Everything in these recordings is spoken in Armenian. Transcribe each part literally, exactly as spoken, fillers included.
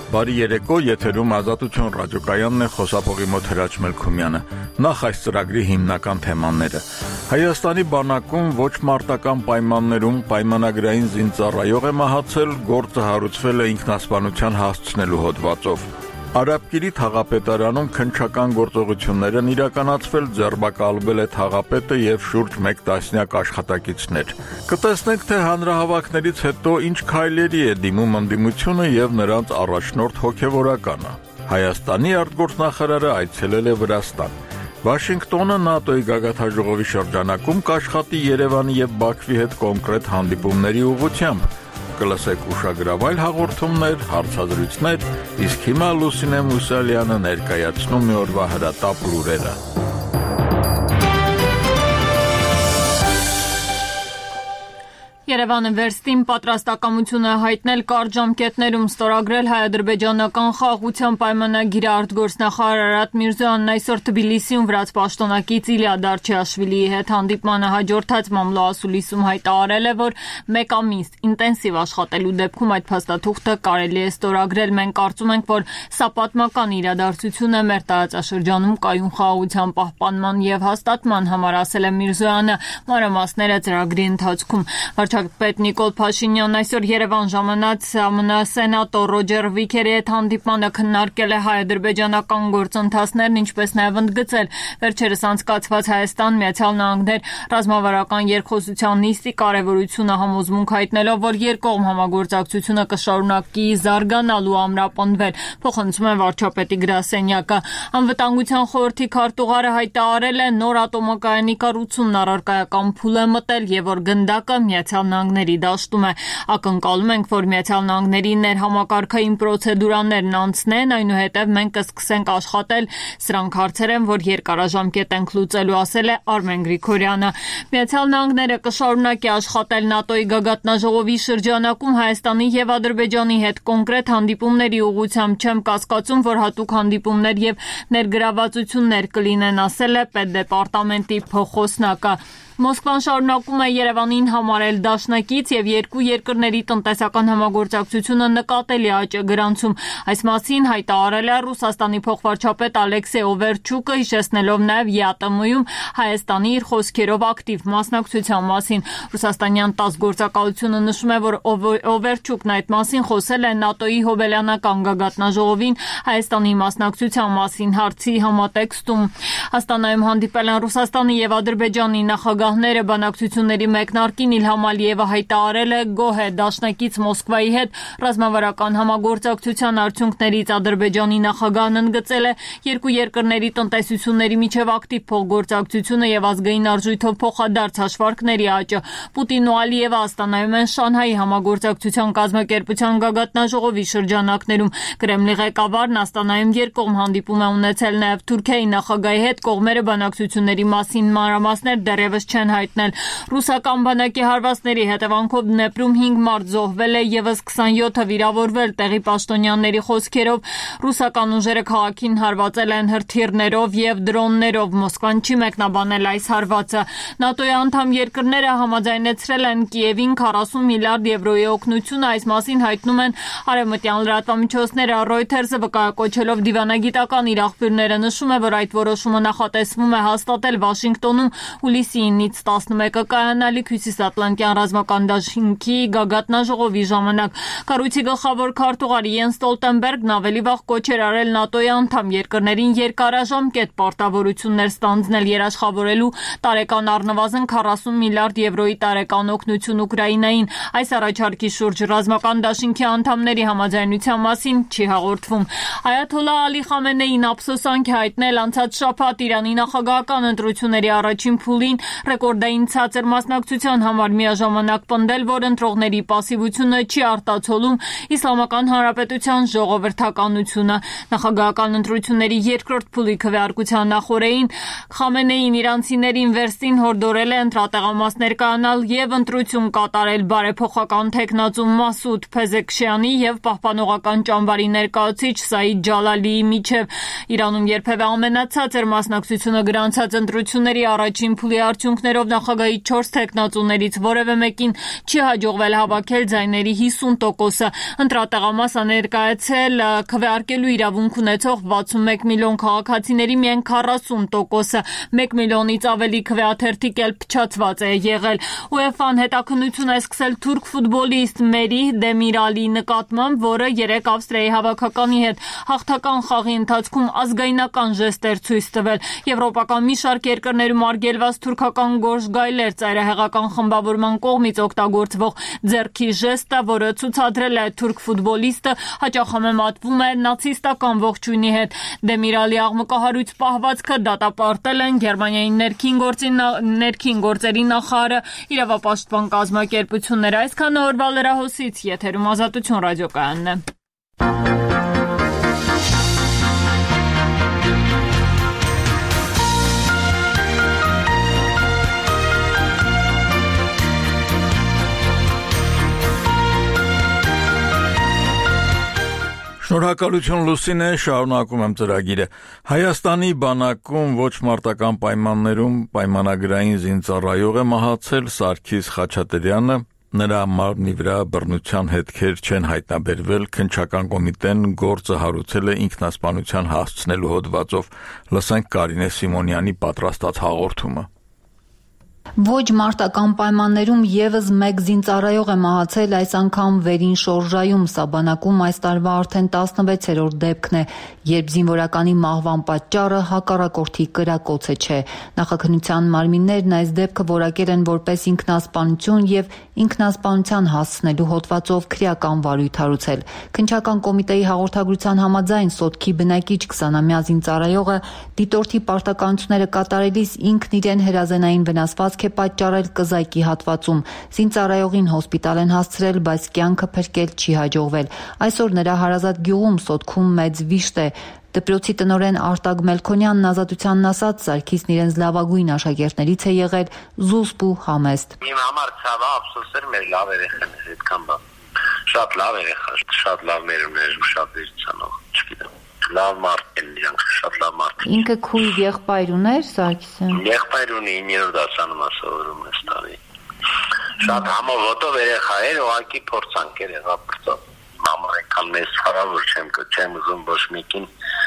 Բարի երեկո, եթերում Ազատություն ռադիոկայանն է, խոսափողի մոտ Հրաչ Մելքումյանը։ Նախ այս ծրագրի հիմնական թեմաները։ Հայաստանի բանակում ոչ մարտական պայմաններում պայմանագրային զինծառայող է մահացել, գործը հարուցվել է ինքնասպանության հասցնելու հոդվածով։ Արաբկիրի թաղապետարանում քննչական գործողություններ են իրականացվել, ձերբակալվել է թաղապետը եւ շուրջ մեկ տասնյակ աշխատակիցներ։ Կտեսնենք, թե հանրահավաքներից հետո ինչ քայլերի է դիմում ընդդիմությունը եւ նրանց առաջնորդ հոգեվորականը։ Հայաստանի արտգործնախարարը այցելել է Վրաստան։ Վաշինգտոնը ՆԱՏՕ-ի գագաթնաժողովի շրջանակում կաշխատի Երևանի եւ Բաքվի հետ կոնկրետ հանդիպումների ուղղությամբ։ Կլսեք ուշագրավայր հաղորդումներ, հարցազրույցներ, իսկ հիմա Լուսինե Մուսալյանը ներկայացնում է օրվա հրատապ լուրերը։ Երևանը վերստին պատրաստակամությունը հայտնել կարճ ժամկետներում ստորագրել հայ-ադրբեջանական խաղաղության պայմանագիրը արտգործնախարար Արարատ Միրզոյանն այսօր Թբիլիսիում վրաց պաշտոնակից Իլիա Դարչիաշվիլիի հետ հանդիպմանը հաջորդած մամլոասուլիսում հայտարարել է, որ մեկ ամիս ինտենսիվ աշխատելու դեպքում այդ փաստաթուղթը կարելի է ստորագրել։ Մենք կարծում ենք, որ սա պատմական իրադարձություն է մեր տարածաշրջանում կայուն խաղաղության պահպանման եւ հաստատման համար, ասել է Միրզոյանը մանրամասները ծրագրի ընթացքում։ Վարչապետ Նիկոլ Փաշինյանն այսօր Երևան ժամանած ԱՄՆ սենատոր Ռոջեր Վիքերի հետ հանդիպմանը քննարկել է հայ-ադրբեջանական գործընթացներն, ինչպես նաև ընդգծել վերջերս անցկացված Հայաստան-Միացյալ Նահանգներ ռազմավարական երկխոսության նիստի կարևորությունը, համոզմունք հայտնելով, որ երկկողմ համագործակցությունը կշարունակի զարգանալ ու ամրապնդվել, փոխանցում է վարչապետի գրասենյակը։ Անվտանգության խորհրդի քարտուղարը հայտարարել է, նոր ատոմակայանի կառուցումն առարկայական փուլ է մտել եւ որ գնդակը Միացյալ Նահանգների դաշտում է։ Ակնկալում ենք, որ Միացյալ Նահանգների ներհամակարգային պրոցեդուրաներն անցնեն, այնուհետև մենք կսկսենք աշխատել։ Սրանք հարցեր են, որ երկարաժամկետ ենք լուծելու, ասել է Արմեն Գրիգորյանը։ Միացյալ Նահանգները կշարունակի աշխատել ՆԱՏՕ-ի գագաթնաժողովի շրջանակում Հայաստանի եւ Ադրբեջանի հետ կոնկրետ հանդիպումների ուղղությամբ չեմ կասկածում, որ հատուկ հանդիպումներ եւ ներգրավվածություններ կլինեն, ասել է պետդեպարտամենտի փոխոսնակը։ Մոսկվան շարունակում է Երևանին համարել դաշնակից եւ երկու երկրների տնտեսական համագործակցությունը նկատելի աճ է գրանցում։ Այս մասին հայտարարել է Ռուսաստանի փոխվարչապետ Ալեքսեյ Օվերչուկը, հիշեցնելով նաեւ ԵԱՏՄ-ում Հայաստանի իր խոսքերով ակտիվ մասնակցության մասին։ Ռուսաստանյան ՏԱՍՍ գործակալությունը նշում է, որ Օվերչուկն այդ մասին խոսել է ՆԱՏՕ-ի հոբելյանական գագաթնաժողովին Հայաստանի մասնակցության մասին հարցի համատեքստում։ Աստանայում հանդիպել են Ռուսաստանի եւ Ադրբեջանի նախագահ ները բանակցությունների մեկնարկին Իլհամ Ալիևը հայտարարել է գոհ է դաշնակից Մոսկվայի հետ ռազմավարական համագործակցության արդյունքներից։ Ադրբեջանի նախագահն ընդգծել է երկու երկրների տնտեսությունների միջև ակտիվ փոխգործակցությունը եւ ազգային արժույթով փոխադարձ հաշվարկների աճը։ Պուտինն ու Ալիևը Աստանայում են Շանհայի համագործակցության կազմակերպության գագաթնաժողովի շրջանակներում։ Կրեմլի ղեկավարն Աստանայում երկկողմ հանդիպում է ունեցել նաեւ Թուրքիայի նախագահի հետ, կողմերը բանակցությունների մասին մանրամասներ դեռևս չեն հայտնել։ Ռուսական բանակի հարվածների հետևանքով Դնեպրում հինգ մարդ զոհվել է, եւս քսանյոթը վիրավորվել։ Տեղի պաշտոնյաների խոսքերով ռուսական ուժերը քաղաքին հարվածել են հրթիռներով եւ դրոններով։ Մոսկվան չի մեկնաբանել այս հարվածը։ ՆԱՏՕ-ի անդամ երկրները համաձայնեցրել են Կիևին քառասուն միլիարդ եվրոյի օգնությունը։ Այս մասին հայտնում են արևմտյան լրատվամիջոցները։ Reuters-ը վկայակոչելով դիվանագիտական իր աղբյուրները նշում է, որ այդ որոշումը նախատեսվում է հաստատել Վաշինգտոնում հուլիսի ինից տասնմեկը կայանալիք Հյուսիսատլանտյան ռազմական դաշինքի գագաթնաժողովի ժամանակ։ Կառույցի գլխավոր քարտուղար Յենս Ստոլտենբերգն ավելի վաղ կոչ էր արել ՆԱՏՕ-ի անդամ երկրներին երկարաժամկետ պարտավորություններ ստանձնել, երաշխավորելու տարեկան առնվազն քառասուն միլիարդ եվրոյի տարեկան օգնություն Ուկրաինային։ Այս առաջարկի շուրջ ռազմական դաշինքի անդամների համաձայնության մասին չի հաղորդվում։ Այաթոլլահ Ալի Խամենեին ափսոսանք է հայտնել անցած շաբաթ Իրանի նախագահական ընտրությունների առաջին փուլին ռեկորդային ցածր մասնակցության համար, միաժամանակ պնդել, որ ընտրողների պասիվությունը չի արտացոլում Իսլամական Հանրապետության ժողովրդականությունը։ Նախագահական ընտրությունների երկրորդ փուլի քվեարկության նախօրեին Խամենեին իրանցիներին վերստին հորդորել է ընտրատեղամասներ կայանալ եւ ընտրություն կատարել բարեփոխական թեկնածու Մասուդ Փեզեքշյանի եւ պահպանողական ճամբարի ներկայացուցիչ Սաիդ Ջալալիի միջև։ Իրանում երբևէ ամենացածր մասնակցությունը գրանցած ընտրությունների առաջին փուլի արդյունքները Աղյուսներով նախագահի չորս թեկնածուներից որևէ մեկին չի հաջողվել հավաքել ձայների հիսուն տոկոսը։ Ընտրատեղամասը ներկայացել քվեարկելու իրավունք ունեցող վաթսունմեկ միլիոն քաղաքացիների միայն քառասուն տոկոսը, մեկ միլիոնից ավելի քվեաթերթիկ էլ փչացված է եղել։ ՈՒԵՖԱ-ն հետաքննություն է սկսել թուրք ֆուտբոլիստ Մերի Դեմիրալի նկատմամբ, որը երեկ Ավստրիայի հավաքականի հետ հաղթական խաղի ընթացքում ազգայնական ժեստեր ցույց տվել։ Եվրոպական մի շարք երկրներում արգելված թուրքական գորշ գայլեր ծայրահեղական խմբավորման կողմից օգտագործվող ձեռքի ժեստը, որը ցուցադրել է թուրք ֆուտբոլիստը, հաճախ համեմատվում է նացիստական ողջույնի հետ։ Դեմիրալի աղմկահարույց պահվածքը դատապարտել են Գերմանիայի ներքին գործի ներքին գործերի նախարարը, իրավապաշտպան կազմակերպությունները։ Այսքանը օրվա լրահոսից, եթերում Ազատություն ռադիոկայանն է։ Շնորհակալություն Լուսինե, շարունակում եմ ծրագիրը։ Հայաստանի բանակում ոչ մարտական պայմաններում պայմանագրային զինծառայող է մահացել Սարգիս Խաչատրյանը, նրա մարմնի վրա բռնության հետքեր չեն հայտնաբերվել, քննչական կոմիտեն գործը հարուցել է ինքնասպանության հասցնելու հոդվածով։ Լսենք Կարինե Սիմոնյանի պատրաստած հաղորդումը։ Ոչ մարտական պայմաններում եւս մեկ զինծառայող է մահացել, այս անգամ վերին շորժայում, սա բանակում այս տարվա արդեն տասնվեցերորդ դեպքն է, երբ զինվորականի մահվան պատճառը հակառակորդի կրակոցը չէ։ Նախաքննության մարմիններն այս դեպքը որակել են որպես ինքնասպանություն եւ ինքնասպանության հասցնելու հոդվածով քրեական վարույթ հարուցել։ Քննչական կոմիտեի հաղորդագրության համաձայն Սոտքի բնակիչ քսանամյա զինծառայողը դիտորդի պարտականությունները կատարելիս ինքն իրեն հրազենային վնասվածք է պատճառել կզայքի հատվածում։ Զինծառայողին հոսպիտալ են հասցրել, բայց կյանքը փրկել չի հաջողվել։ Այսօր նրա հարազատ գյուղում Սոտքում մեծ վիշտ է։ Դպրոցի տնօրեն Արտակ Մելքոնյանն Ազատությանն ասաց, Սարգիսն իրենց լավագույն աշակերտներից է եղել, զուսպ ու համեստ։ Իմ համար ցավը ափսոս էր մեր լավ երեխաների հետ կամ բան։ Շատ լավ երեխա, շատ լավ մերուներ ու շատ դերցանող, չգիտեմ։ Լավ մարդ են իրանք, շատ լավ մարդ։ Ինքը քույր եղբայր ուներ Սարգիսը։ Եղբայր ունի իններորդ դասանում է սովորում այս տարի։ Շատ համովոտով երեխա էր, ուղղակի փորձանքեր եղավ բրծով։ Մաման այնքան մեծ հարավոր չեմ չեմ ուզում ոչ մեկին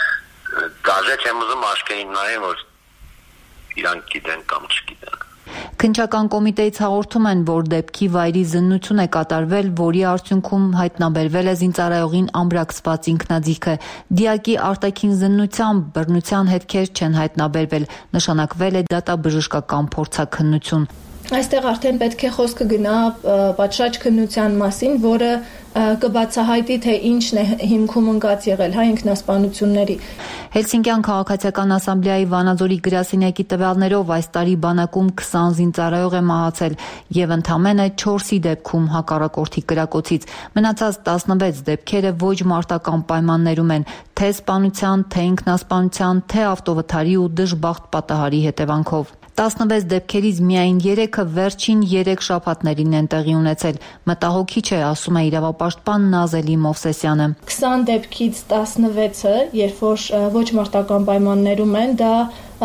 դաժե չեմ ուզում աշկերին նայեմ, որ իրանք գիտեն կամ չգիտեն։ Քննչական կոմիտեից հաղորդում են, որ դեպքի վայրի զննություն է կատարվել, որի արդյունքում հայտնաբերվել է զինծառայողին ամրակցված ինքնաձիգը։ Դիակի արտաքին զննությամբ բռնության հետքեր չեն հայտնաբերվել, նշանակվել է դատաբժշկական փորձաքննություն։ Այստեղ արդեն պետք է խոսքը գնա պատշաճ քննության մասին, որը կբացահայտի, թե ինչն է հիմքում ընկած եղել հայ ինքնասպանությունների։ Հելսինկյան քաղաքացիական ասամբլեայի Վանաձորի գրասենյակի տվյալներով այս տարի բանակում քսան զինծառայող է մահացել եւ ընդամենը չորսի դեպքում հակառակորդի կրակոցից։ Մնացած տասնվեց դեպքերը ոչ մարտական պայմաններում են, թե սպանության, թե ինքնասպանության, թե ավտովթարի ու դժբախտ պատահարի հետևանքով։ տասնվեց դեպքերից միայն երեքը վերջին երեք շաբաթներին են տեղի ունեցել։ Մտահոգիչ է, ասում է իրավապաշտպան Նազելի Մովսեսյանը։ քսան դեպքից տասնվեցը, երբ որ ոչ մարտական պայմաններում են, դա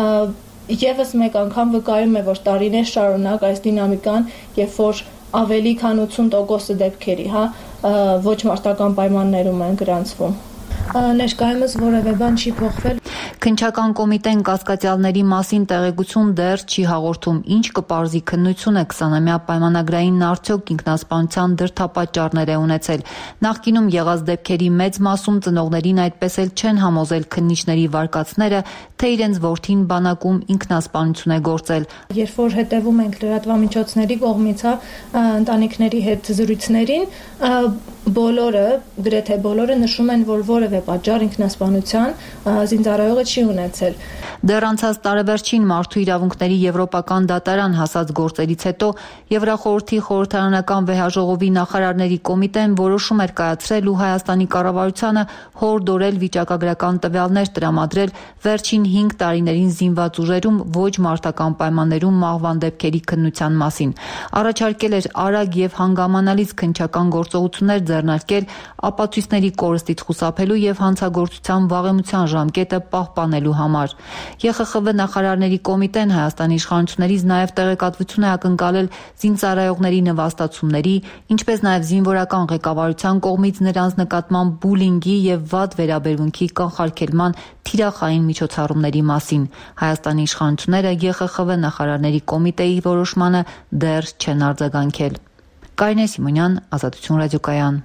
եւս մեկ անգամ վկայում է, որ տարիներ շարունակ այս դինամիկան, երբ որ ավելի քան ութսուն տոկոսը դեպքերի, հա, ոչ մարտական պայմաններում են գրանցվում։ Ներկայումս որևէ բան չի փոխվել։ Քննչական կոմիտեն կասկածյալների մասին տեղեկություն դեռ չի հաղորդում, ինչ կպարզի քննությունը քսանամյա պայմանագրային արդյոք ինքնասպանության դրդապատճառներ է ունեցել։ Նախկինում եղած դեպքերի մեծ մասում ծնողներին այդպես էլ չեն համոզել քննիչների վարկածները, թե իրենց որդին բանակում ինքնասպանություն է գործել։ Երբ որ հետևում ենք լրատվամիջոցների կողմից, հա, ընտանիքների հետ զրույցներին, բոլորը, գրեթե բոլորը նշում են, որ որևէ պատճառ ինքնասպանության զինծառայողը չի ունեցել։ Դեռ անցած տարեվերջին Մարդու իրավունքների եվրոպական դատարան հասած գործերից հետո Եվրախորհրդի խորհրդարանական վեհաժողովի նախարարների կոմիտեն որոշում էր կայացրել ու Հայաստանի կառավարությանը հորդորել վիճակագրական տվյալներ տրամադրել վերջին հինգ տարիներին զինված ուժերում ոչ մարտական պայմաններում մահվան դեպքերի քննության մասին։ Առաջարկել էր արագ եւ հանգամանալից քննչական գործողություններ ձեռնարկել ապացույցների կորստից խուսափելու եւ հանցագործության վաղեմության ժամկետը պահպանելու պահպանելու համար։ Ե Խ Խ V նախարարների կոմիտեն Հայաստանի իշխանություններից նաև տեղեկատվություն է ակնկալել զինծառայողների նվաստացումների, ինչպես նաև զինվորական ղեկավարության կողմից նրանց նկատմամբ բուլինգի եւ վատ վերաբերմունքի կանխարգելման թիրախային միջոցառումների մասին։ Հայաստանի իշխանությունները Ե Խ Խ V նախարարների կոմիտեի որոշմանը դեռ չեն արձագանքել։ Կարինե Սիմոնյան, Ազատություն ռադիոկայան։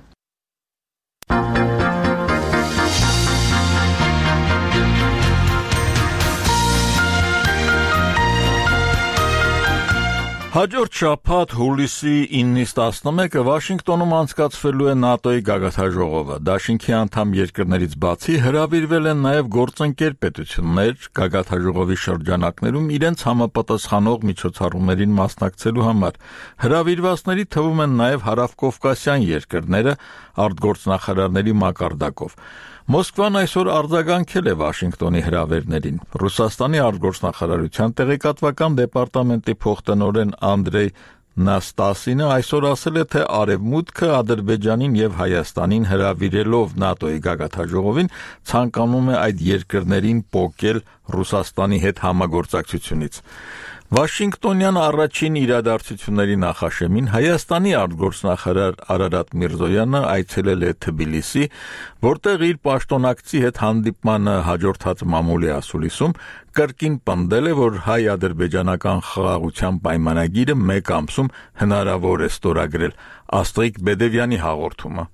Հաջորդ շաբաթ հուլիսի իննից տասնմեկը Վաշինգտոնում անցկացվելու է ՆԱՏՕ-ի գագաթնաժողովը։ Դաշինքի անդամ երկրներից բացի հրավիրվել են նաև գործընկեր պետություններ գագաթնաժողովի շրջանակներում իրենց համապատասխանող միջոցառումներին մասնակցելու համար։ Հրավիրվածների թվում են նաև հարավկովկասյան երկրները արտգործնախարարների մակարդակով։ Մոսկվան այսօր արձագանքել է Վաշինգտոնի հրավերներին։ Ռուսաստանի արտգործնախարարության տեղեկատվական դեպարտամենտի փոխտնօրեն Անդրեյ Նաստասինը այսօր ասել է, թե Արևմուտքը Ադրբեջանին եւ Հայաստանին հրավիրելով ՆԱՏՕ-ի գագաթնաժողովին ցանկանում է այդ երկրներին պոկել Ռուսաստանի հետ համագործակցությունից։ Վաշինգտոնյան առաջին իրադարձությունների նախաշեմին Հայաստանի արտգործնախարար Արարատ Միրզոյանը այցելել է Թբիլիսի, որտեղ իր պաշտոնակցի հետ հանդիպմանը հաջորդած մամուլի ասուլիսում կրկին պնդել է, որ հայ-ադրբեջանական խաղաղության պայմանագիրը մեկ ամսում հնարավոր է ստորագրել։ Աստղիկ Բեդևյանի հաղորդումը։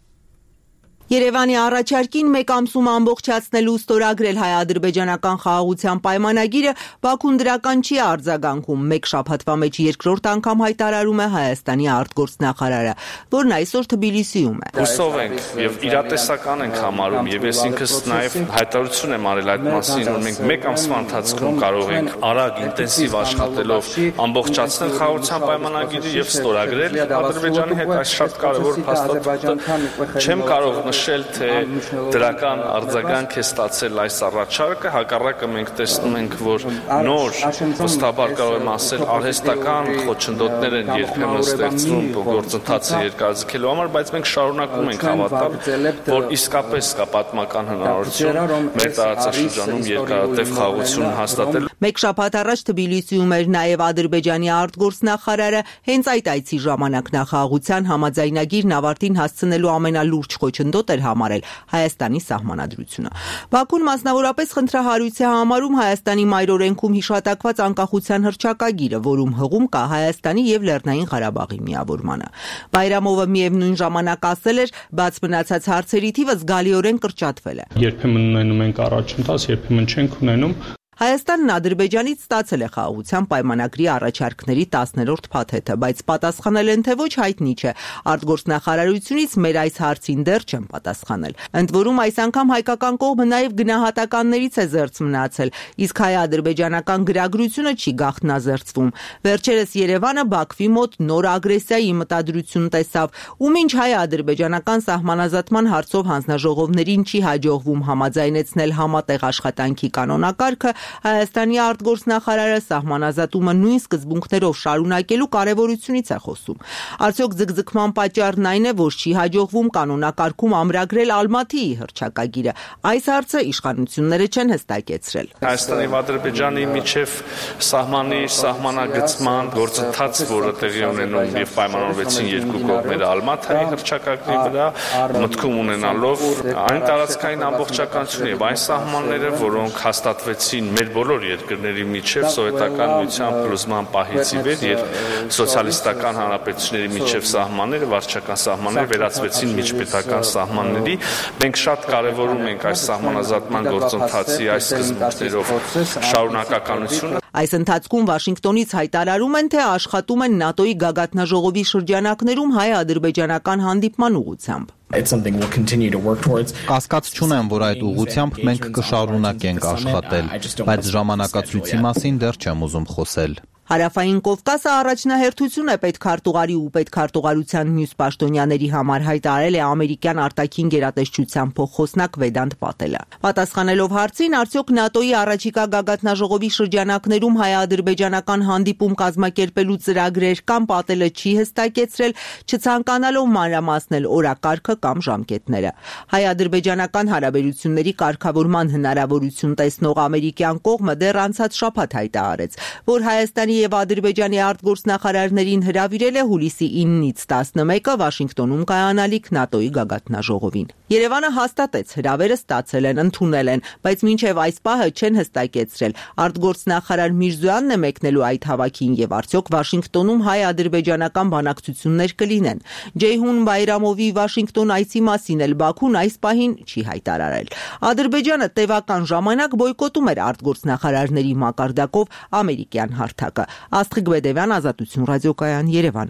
Երևանի առաջարկին մեկ ամսում ամբողջացնելու ստորագրել հայ-ադրբեջանական խաղաղության պայմանագիրը Բաքուն դրական չի արձագանքում։ Մեկ շաբաթվա մեջ երկրորդ անգամ հայտարարում է Հայաստանի արտգործնախարարը, որն այսօր Թբիլիսիում է։ Հուսով ենք եւ իրատեսական ենք համարում եւ ես ինքս նաեւ հայտարարություն եմ արել այդ մասին, որ մենք մեկ ամսվա ընթացքում կարող ենք արագ ինտենսիվ աշխատելով ամբողջացնել խաղաղության պայմանագիրը եւ ստորագրել Ադրբեջանի հետ այս շատ կարեւոր փաստաթղթը։ Չեմ կարող նշել, թե դրական արձագանք է ստացել այս առաջարկը, հակառակը մենք տեսնում ենք, որ նոր վստահաբար կարող եմ ասել արհեստական խոչընդոտներ են երբեմն ստեղծվում գործընթացը երկարաձգելու համար, բայց մենք շարունակում ենք հավատալ, որ իսկապես կա պատմական հնարավորություն մեր տարածաշրջանում երկարատև խաղաղություն հաստատել։ Մեկ շաբաթ առաջ Թբիլիսիում էր նաև Ադրբեջանի արտգործնախարարը, հենց այդ այցի ժամանակ նախագահության համաձայնագիրն ավարտին հասցնելու ամենալուրջ խոչընդոտ էր համարել Հայաստանի սահմանադրությունը։ Բաքուն մասնավորապես խնդրահարույց է համարում Հայաստանի մայրօրենքում հիշատակված անկախության հռչակագիրը, որում հղում կա Հայաստանի եւ Լեռնային Ղարաբաղի միավորմանը։ Բայրամովը միևնույն ժամանակ ասել էր, բաց մնացած հարցերի թիվը զգալիորեն կրճատվել է։ Երբեմն ունենում ենք առաջընթաց, երբեմն չենք ունենում։ Հայաստանն Ադրբեջանից ստացել է խաղաղության պայմանագրի առաջարկների տասներորդ փաթեթը, բայց պատասխանել են թե ոչ հայտնի չէ։ Արտգործնախարարությունից մեր այս հարցին դեռ չեն պատասխանել։ Ընդ որում այս անգամ հայկական կողմը նաև գնահատականներից է զերծ մնացել, իսկ հայ-ադրբեջանական գրագրությունը չի գաղտնազերծվում։ Վերջերս Երևանը Բաքվի մոտ նոր ագրեսիայի մտադրություն տեսավ, ում ինչ հայ-ադրբեջանական սահմանազատման հարցով հանձնաժողովներին չի հաջողվում համաձայնեցնել համատեղ աշխատանքի կանոնակարգը, Հայաստանի արտգործնախարարը սահմանազատումը նույն սկզբունքներով շարունակելու կարևորությունից է խոսում։ Արդյոք ձգձգման պատճառն այն է, որ չի հաջողվում կանոնակարգում ամրագրել Ալմաթիի հռչակագիրը։ Այս հարցը իշխանությունները չեն հստակեցրել։ Հայաստանի եւ Ադրբեջանի միջև սահմանի սահմանագծման գործընթաց, որը տեղի ունենում եւ պայմանավորվեցին երկու կողմերը Ալմաթիի հռչակագրի վրա, մտքում ունենալով այն տարածքային ամբողջականությունը եւ այն սահմանները, որոնք հաստատվեցին մեր բոլոր երկրների միջև սովետական միության փլուզման պահից ի վեր եւ սոցիալիստական հանրապետությունների միջև սահմանները, վարչական սահմանները վերածվեցին միջպետական սահմանների։ Մենք շատ կարևորում ենք այս սահմանազատման գործընթացի այս սկզբունքներով շարունակականությունը։ Այս ընթացքում Վաշինգտոնից հայտարարում են, թե աշխատում են ՆԱՏՕ-ի գագաթնաժողովի շրջանակներում հայ-ադրբեջանական հանդիպման ուղղությամբ։ Կասկած չունեմ, որ այդ ուղղությամբ մենք կշարունակենք աշխատել, բայց ժամանակացույցի մասին դեռ չեմ ուզում խոսել։ Հարավային Կովկասը առաջնահերթություն է պետքարտուղարի ու պետքարտուղարության մյուս պաշտոնյաների համար, հայտարարել է ամերիկյան արտաքին գերատեսչության փոխխոսնակ Վեդանտ Պատելը։ Պատասխանելով հարցին, արդյոք ՆԱՏՕ-ի առաջիկա գագաթնաժողովի շրջանակներում հայ-ադրբեջանական հանդիպում կազմակերպելու ծրագրեր կան, Պատելը չի հստակեցրել, չցանկանալով մանրամասնել օրակարգը կամ ժամկետները։ Հայ-ադրբեջանական հարաբերությունների կարգավորման հնարավորություն տեսնող ամերիկյան կողմը դեռ անցած շաբաթ հայտարարեց, որ Հայաստանի և Ադրբեջանի արտգործնախարարներին հրավիրել է հուլիսի իննից տասնմեկը Վաշինգտոնում կայանալիք ՆԱՏՕ-ի գագաթնաժողովին։ Երևանը հաստատեց, հրավերը ստացել են, ընդունել են, բայց մինչև այս պահը չեն հստակեցրել արտգործնախարար Միրզոյանն է մեկնելու այդ հավաքին և արդյոք Վաշինգտոնում հայ-ադրբեջանական բանակցություններ կլինեն։ Ջեյհուն Բայրամովի Վաշինգտոն այցի մասին էլ Բաքուն այս պահին չի հայտարարել։ Ադրբեջանը տևական ժամանակ բոյկոտում էր արտգործնախարարների մակարդակով ամերիկյան հարթակը։ Աստղիկ Բեդևյան, Ազատություն ռադիոկայան, Երևան։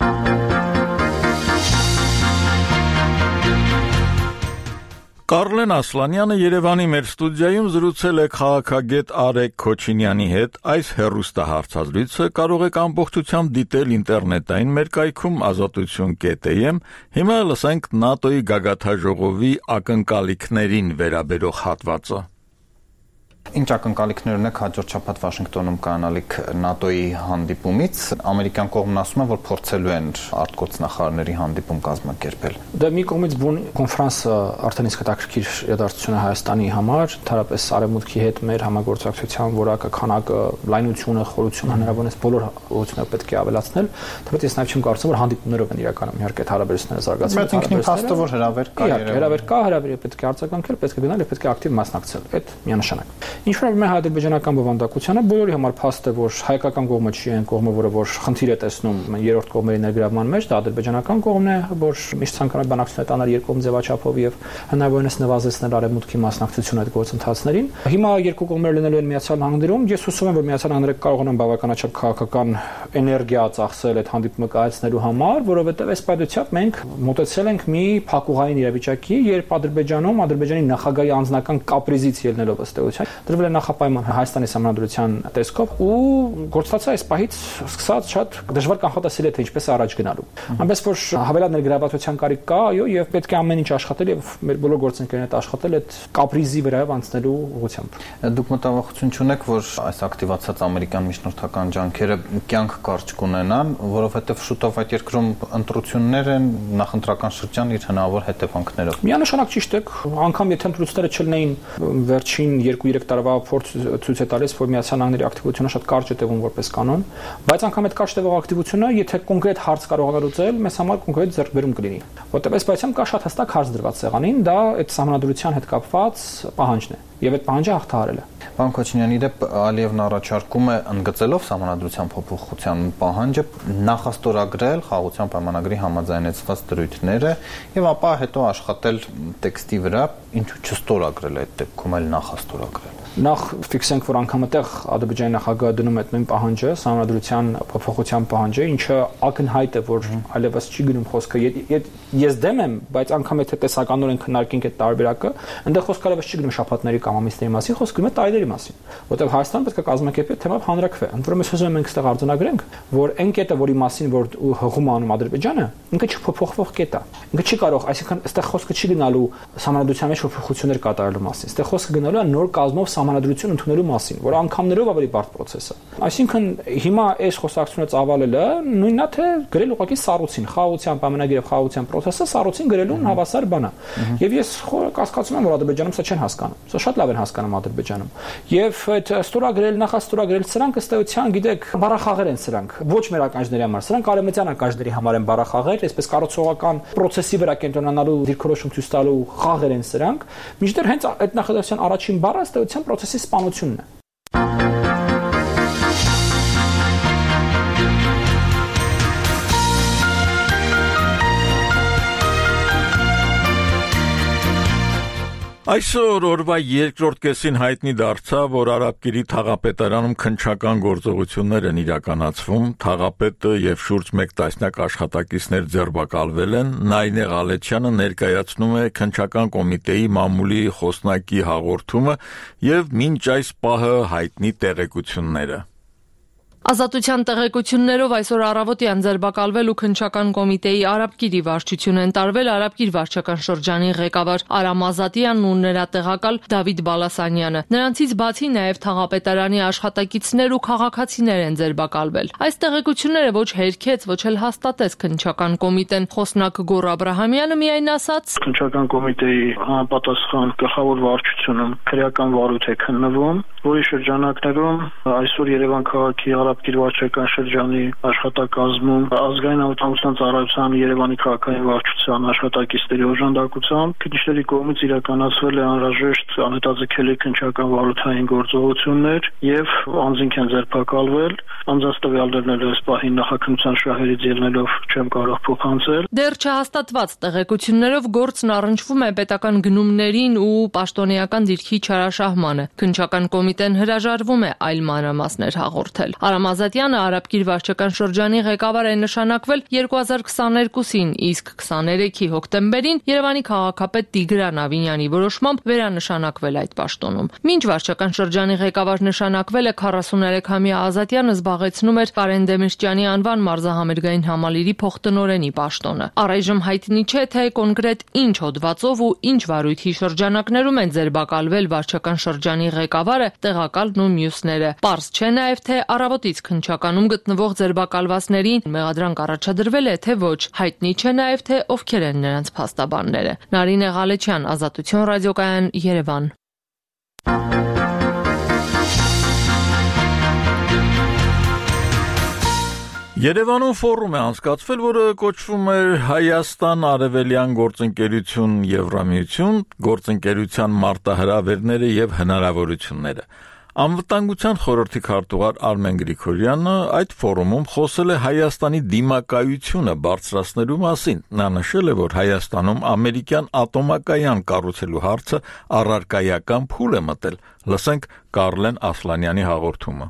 Կարլեն Ասլանյանը Երևանի մեր ստուդիայում զրուցել է քաղաքագետ Արեգ Քոչինյանի հետ։ Այս հեռուստահարցազրույցը կարող եք ամբողջությամբ դիտել ինտերնետային մեր կայքում ազատություն կետ էմ։ Հիմա լսենք ՆԱՏՕ-ի գագաթնաժողովի ակնկալիքներին վերաբերող հատվածը։ Ինչ ակնկալիքներ ունեք հաջորդ շաբաթ Վաշինգտոնում կայանալիք ՆԱՏՕ-ի հանդիպումից։ Ամերիկյան կողմն ասում է, որ փորձելու են արտգործնախարարների հանդիպում կազմակերպել։ Դա մի կողմից բուն կոնֆերանսը արդեն իսկ հետաքրքիր իրադարձություն է Հայաստանի համար, ընդհանրապես Արևմուտքի հետ մեր համագործակցության որակը, քանակը, լայնությունը, խորությունը հնարավորինս բոլոր ուղղությունները պետք է ավելացնել, թեպետ ես նաև չեմ կարծում, որ հանդիպումներով են իրականում իհարկե հարաբերությունները զարգացնել։ Բայց ինքնին փաստը որ հրավեր կա, հրավեր կա, հրավերը պետք է արձագանքել, պետք է գնալ եւ պետք է ակտիվ մասնակցել։ Այդ միանշանակ։ Ինչ որ մեր հայ-ադրբեջանական բովանդակությանը բոլորի համար փաստ է, որ հայկական կողմը չի այն կողմը, որը որ խնդիր է տեսնում երրորդ կողմերի ներգրավման մեջ, դա ադրբեջանական կողմն է, որ միշտ ցանկանում է բանակցություններ տանել երկկողմ ձևաչափով եւ հնարավորինս նվազեցնել արևմուտքի մասնակցությունը այդ գործընթացներին։ Հիմա երկու կողմերը լինելու են Միացյալ Նահանգներում, ես հուսում եմ, որ Միացյալ Նահանգները կարողանան բավականաչափ քաղաքական էներգիա ծախսել այդ հանդիպումը կայացնելու համար, որովհետեւ այս պայմանությամբ մենք մոտեցել ենք մի փակուղային իրավիճակի, երբ Ադրբեջանում Ադրբեջանի նախագահի անձնական կապրիզից ելնելով ըստ էության դրվել է նախապայման Հայաստանի Սահմանադրության տեսքով ու գործընթացը այս պահից սկսած շատ դժվար կանխատեսել է թե ինչպես է առաջ գնալու։ Այնպես որ հավելյալ ներգրավվածության կարիք կա, այո, եւ պետք է ամեն ինչ աշխատել եւ մեր բոլոր գործընկերներն հետ աշխատել այդ կապրիզի վրայով անցնելու ուղղությամբ։ Դուք մտավախություն չունեք, որ այս ակտիվացած ամերիկյան միջնորդական ջանքերը կյանք կարճ կունենան, որովհետեւ շուտով այդ երկրում ընտրություններ են, նախընտրական շրջան իր հնարավոր հետևանքներով։ Միանշանակ ճիշտ եք, անգամ եթե ընտրությունները չլինեին վերջին երկու-երեք տարվա փորձ ցույց է տալիս, որ Միացյալ Նահանգների ակտիվությունը շատ կարճ է տևում որպես կանոն, բայց անգամ այդ կարճ տևող ակտիվությունը, եթե կոնկրետ հարց կարողանա լուծել, մեզ համար կոնկրետ ձեռքբերում կլինի։ Որտեղ այս պայծամ կա շատ հստակ հարց դրված սեղանին, դա այդ սահմանադրության հետ կապված պահանջն է, եւ այդ պահանջը հաղթահարել է։ Պարոն Քոչինյանի դեպ Ալիևն առաջարկում է ընդգծելով սահմանադրության փոփոխության պահանջը նախաստորագրել խաղաղության պայմանագրի համաձայնեցված դրույթները եւ ապա հետո աշխատել տեքստի վրա, ինչու չստորագրել այդ դեպքում այլ նախաստորագրել։ Նախ ֆիքսենք, որ անգամ այդտեղ Ադրբեջանի նախագահը դնում է այդ նույն պահանջը, սահմանադրության փոփոխության պահանջը, ինչը ակնհայտ է, որ այլևս չի գնում խոսքը։ Ես դեմ եմ, բայց անգամ եթե տեսականորեն քննարկենք այդ տարբերակը, այնտեղ խոսքը այլևս չի գնում շաբաթների կամ ամիսների մասին, խոսքը գնում է տարիների մասին, որտեղ Հայաստանը պետք է կազմակերպի թեմայով հանրակրվե։ Ընդ որում ես ուզում եմ մենք այստեղ արձանագրենք, որ այն կետը, որի մասին որ հղում անում Ադրբեջանը, ինքը չփոփոխվող կետ է։ Ինքը չի կարող, այսինքն այստեղ խոսքը չի գնալու սահմանադրության մեջ փոփոխություններ կատարելու մասին։ Այստեղ խոսքը գնալու է նոր կազմով սահմանադրություն ընդունելու մասին, որ անգամներով ավելի բարդ process է։ Այսինքն հիմա այս խոսակցությունը ծավալելը նույնն է թե գրել ուղղակի սառուցին, խաղաղության պայմանագիրը, խաղաղության process-ը սառուցին գրելուն հավասար բան է։ Եվ ես կասկածում եմ, որ Ադրբեջանում սա չեն հասկանում։ Սա շատ լավ են հասկանում Ադրբեջանում։ Եվ այդ ստորագրել, նախաստորագրել սրանք ըստ էության, գիտեք, բառախաղեր են սրանք, ոչ մեր ականջների համար, սրանք արևմտյան ականջների համար են բառախաղեր, այսպես կառուցողական process-ի վրա կենտրոնանալու դիրքորոշում ցույց տալու խաղեր են սրանք, մինչդեռ հենց այդ նախադասության առաջին բառը ըստ էության process-ի սպանությունն է։ Այսօր օրվա երկրորդ կեսին հայտնի դարձավ, որ Արաբկիրի թաղապետարանում քննչական գործողություններ են իրականացվում, թաղապետը եւ շուրջ մեկ տասնյակ աշխատակիցներ ձերբակալվել են, Նայնե Ղալեչյանը ներկայացնում է քննչական կոմիտեի մամուլի խոսնակի հաղորդումը եւ մինչ այս պահը հայտնի տեղեկությունները։ Ազատության տեղեկություններով այսօր առավոտյան ձերբակալվել ու քննչական կոմիտեի Արաբկիրի վարչություն են տարվել Արաբկիր վարչական շրջանի ղեկավար Արամ Ազատյանն ու նրա տեղակալ Դավիթ Բալասանյանը։ Նրանցից բացի նաև թաղապետարանի աշխատակիցներ ու քաղաքացիներ են ձերբակալվել։ Այս տեղեկությունները ոչ հերքեց, ոչ էլ հաստատեց քննչական կոմիտեն։ Խոսնակ Գոռ Աբրահամյանը միայն ասաց. Քննչական կոմիտեի համապատասխան գլխավոր վարչությունում քրեական վարույթ է քննվում, որի շրջանակներում այսօր Երևան քաղաքի Արաբկիր վարչական շրջանի աշխատակազմում ազգային անվտանգության ծառայության Երևանի քաղաքային վարչության աշխատակիցների օժանդակությամբ քննիչների կողմից իրականացվել է անհրաժեշտ անհետաձգելի քննչական վարույթային գործողություններ եւ անձինք են ձերբակալվել։ Անձանց տվյալներն այս պահին նախաքննության շահերից ելնելով չեմ կարող փոխանցել։ Դեռ չհաստատված տեղեկություններով գործն առնչվում է պետական գնումներին ու պաշտոնեական դիրքի չարաշահմանը։ Քննչական կոմիտեն հրաժարվում է այլ մանրամասներ հաղորդել։ Արամ Ազատյանը Արաբկիր վարչական շրջանի ղեկավար է նշանակվել երկու հազար քսաներկուսին, իսկ քսաներեքի հոկտեմբերին Երևանի քաղաքապետ Տիգրան Ավինյանի որոշմամբ վերանշանակվել այդ պաշտոնում։ Մինչ վարչական շրջանի ղեկավար նշանակվել է քառասուներեքամյա Ազատյանը զբաղեցնում էր Կարեն Դեմիրճյանի անվան մարզահամերգային համալիրի փոխտնօրենի պաշտոնը։ Առայժմ հայտնի չէ, թե կոնկրետ ինչ հոդվածով ու ինչ վարույթի շրջանակներում են ձերբակալվել վարչական շրջանի ղեկավարը, տեղակալն ու մյուսները։ Պարզ չէ նաև, թե առավոտից քննչականում գտնվող ձերբակալվածներին մեղադրանք առաջադրվել է, թե ոչ։ Հայտնի չէ նաև, թե ովքեր են նրանց փաստաբանները։ Նարինե Ղալեչյան, Ազատություն ռադիոկայան, Երևան։ Երևանում ֆորում է անցկացվել, որը կոչվում է Հայաստան Արևելյան գործընկերություն Եվրամիություն, գործընկերության մարտահրավերները եւ հնարավորությունները։ Անվտանգության խորհրդի քարտուղար Արմեն Գրիգորյանը այդ ֆորումում խոսել է Հայաստանի դիմակայությունը բարձրացնելու մասին։ Նա նշել է, որ Հայաստանում ամերիկյան ատոմակայան կառուցելու հարցը առարկայական փուլ է մտել։ Լսենք Կարլեն Ասլանյանի հաղորդումը։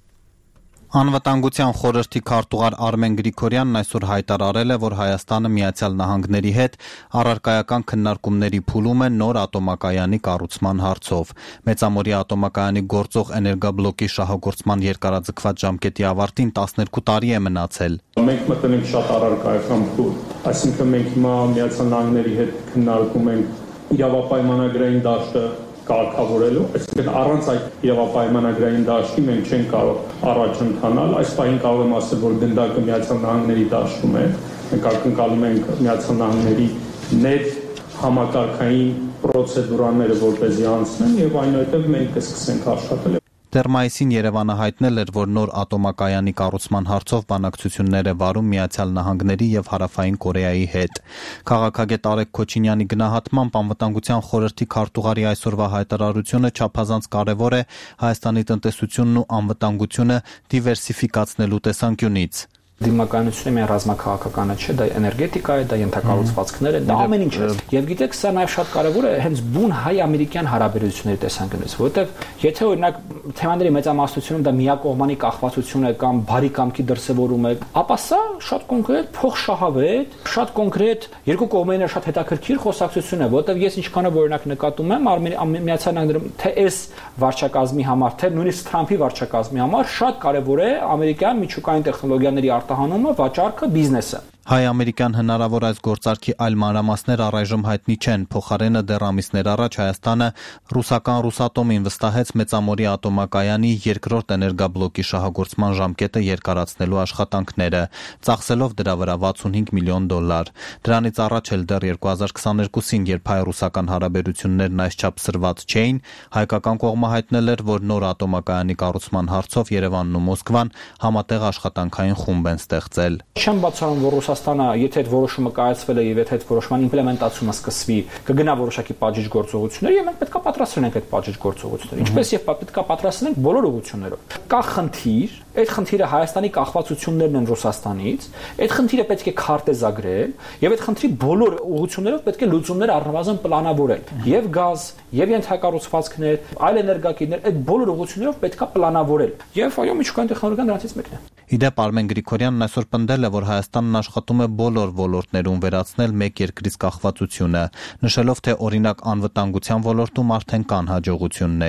Անվտանգության խորհրդի քարտուղար Արմեն Գրիգորյանն այսօր հայտարարել է, որ Հայաստանը Միացյալ Նահանգների հետ առարկայական քննարկումների փուլում է նոր ատոմակայանի կառուցման հարցով։ Մեծամորի ատոմակայանի գործող էներգաբլոկի շահագործման երկարաձգված ժամկետի ավարտին տասներկու տարի է մնացել։ Մենք մտնում ենք շատ առարկայական փուլ, այսինքն մենք հիմա Միացյալ Նահանգների հետ քննարկում ենք իրավապայմանագրային դաշտը կարգավորելու, այսինքն առանց այդ իրավապայմանագրային դաշտի մենք չենք կարող առաջ ընթանալ։ Այս պահին կարող եմ ասել, որ գնդակը Միացյալ Նահանգների դաշտում է։ Մենք ակնկալում ենք Միացյալ Նահանգների նետ համակարգային պրոցեդուրաները որպեսզի անցնեն եւ այնուհետեւ մենք կսկսենք աշխատել։ Դեռ մայիսին Երևանը հայտնել էր, որ նոր ատոմակայանի կառուցման հարցով բանակցություններ է վարում Միացյալ Նահանգների եւ Հարավային Կորեայի հետ։ Քաղաքագետ Արեգ Քոչինյանի գնահատմամբ անվտանգության խորհրդի քարտուղարի այսօրվա հայտարարությունը չափազանց կարեւոր է Հայաստանի տնտեսությունն ու անվտանգությունը դիվերսիֆիկացնելու տեսանկյունից։ Դիմակայությունը միայն ռազմաքաղաքականը չէ, դա էներգետիկա է, դա ենթակառուցվածքներ է, դա ամեն ինչ է։ Եվ գիտեք, սա նաև շատ կարևոր է հենց բուն հայ-ամերիկյան հարաբերությունների տեսանկյունից, որովհետև եթե օրինակ թեմաների մեծամասնությունում դա միակողմանի կախվածություն է կամ բարի կամքի դրսևորում է, ապա սա շատ կոնկրետ փոխշահավետ, շատ կոնկրետ երկու կողմերին շատ հետաքրքիր խոսակցություն է, որովհետև ես ինչքանով օրինակ նկատում եմ Միացյալ Նահանգներում թե այս վարչակազմի համար, թե նույնիսկ Թրամփի վարչակազմի համար շատ կարևոր է ամերիկյան միջուկային տեխնոլոգիաների արտահանումը, վաճառքը, բիզնեսը։ Հայ-ամերիկյան հնարավոր այս գործարքի այլ մանրամասներ առայժմ հայտնի չեն։ Փոխարենը դեռ ամիսներ առաջ Հայաստանը ռուսական Ռուսատոմին վստահեց Մեծամորի ատոմակայանի երկրորդ էներգաբլոկի շահագործման ժամկետը երկարացնելու աշխատանքները, ծախսելով դրա վրա վաթսունհինգ միլիոն դոլար։ Դրանից առաջ էլ դեռ երկու հազար քսաներկուսին, երբ հայ-ռուսական հարաբերություններն այսչափ սրված չէին, հայկական կողմը հայտնել էր, որ նոր ատոմակայանի կառուցման հարցով Երևանն ու Մոսկվան համատեղ աշխատանքային խումբ են ստեղծել։ Չեմ բացառում, որ Ռուսաստանը, եթե այդ որոշումը կայացվել է եւ եթե այդ որոշման իմպլեմենտացումը սկսվի, կգնա որոշակի պատժիչ գործողություններ եւ մենք պետք է պատրաստվենք այդ պատժիչ գործողություններին։ Ինչպես եւ պետք է պատրաստվենք բոլոր ուղղություններով։ Կա խնդիր, այդ խնդիրը Հայաստանի կախվածություններն են Ռուսաստանից, այդ խնդիրը պետք է քարտեզագրել եւ այդ խնդրի բոլոր ուղղություններով պետք է լուծումներ առնվազն պլանավորել։ Եվ գազ, եւ ենթակառուցվածքներ, այլ էներգակիրներ, այդ բոլոր ուղղություններով պետք է պլանավորել։ Եվ այո, միջուկային տեխնոլոգիան դրանից մեկն է։ Իդեպ Արմեն Գրիգորյանն այսօր պնդել է, որ Հայաստանն աշխատում է բոլոր ոլորտներում վերացնել մեկ երկրից կախվածությունը, նշելով, թե օրինակ անվտանգության ոլորտում արդեն կան հաջողություններ։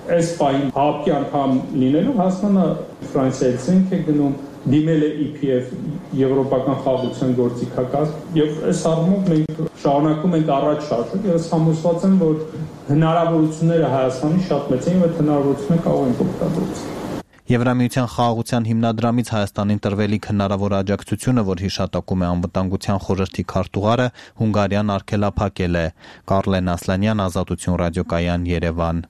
այս պայն հապկի անդամ լինելով Հայաստանը Ֆրանսիայից ենք է գնում դիմել է E P F Եվրոպական խաղաղության գործիքակազմ եւ այս առումով մենք շարունակում ենք առաջ շարժել եւ ես համոզված եմ որ հնարավորությունները Հայաստանի շատ մեծ են եւ այդ հնարավորությունները կարող են օգտագործել Եվրամիության խաղաղության հիմնադրամից Հայաստանին տրվելիք հնարավոր աջակցությունը, որ հիշատակում է անվտանգության խորհրդի քարտուղարը, Հունգարիան արգելափակել է։ Կարլեն Ասլանյան, Ազատություն ռադիոկայան, Երևան։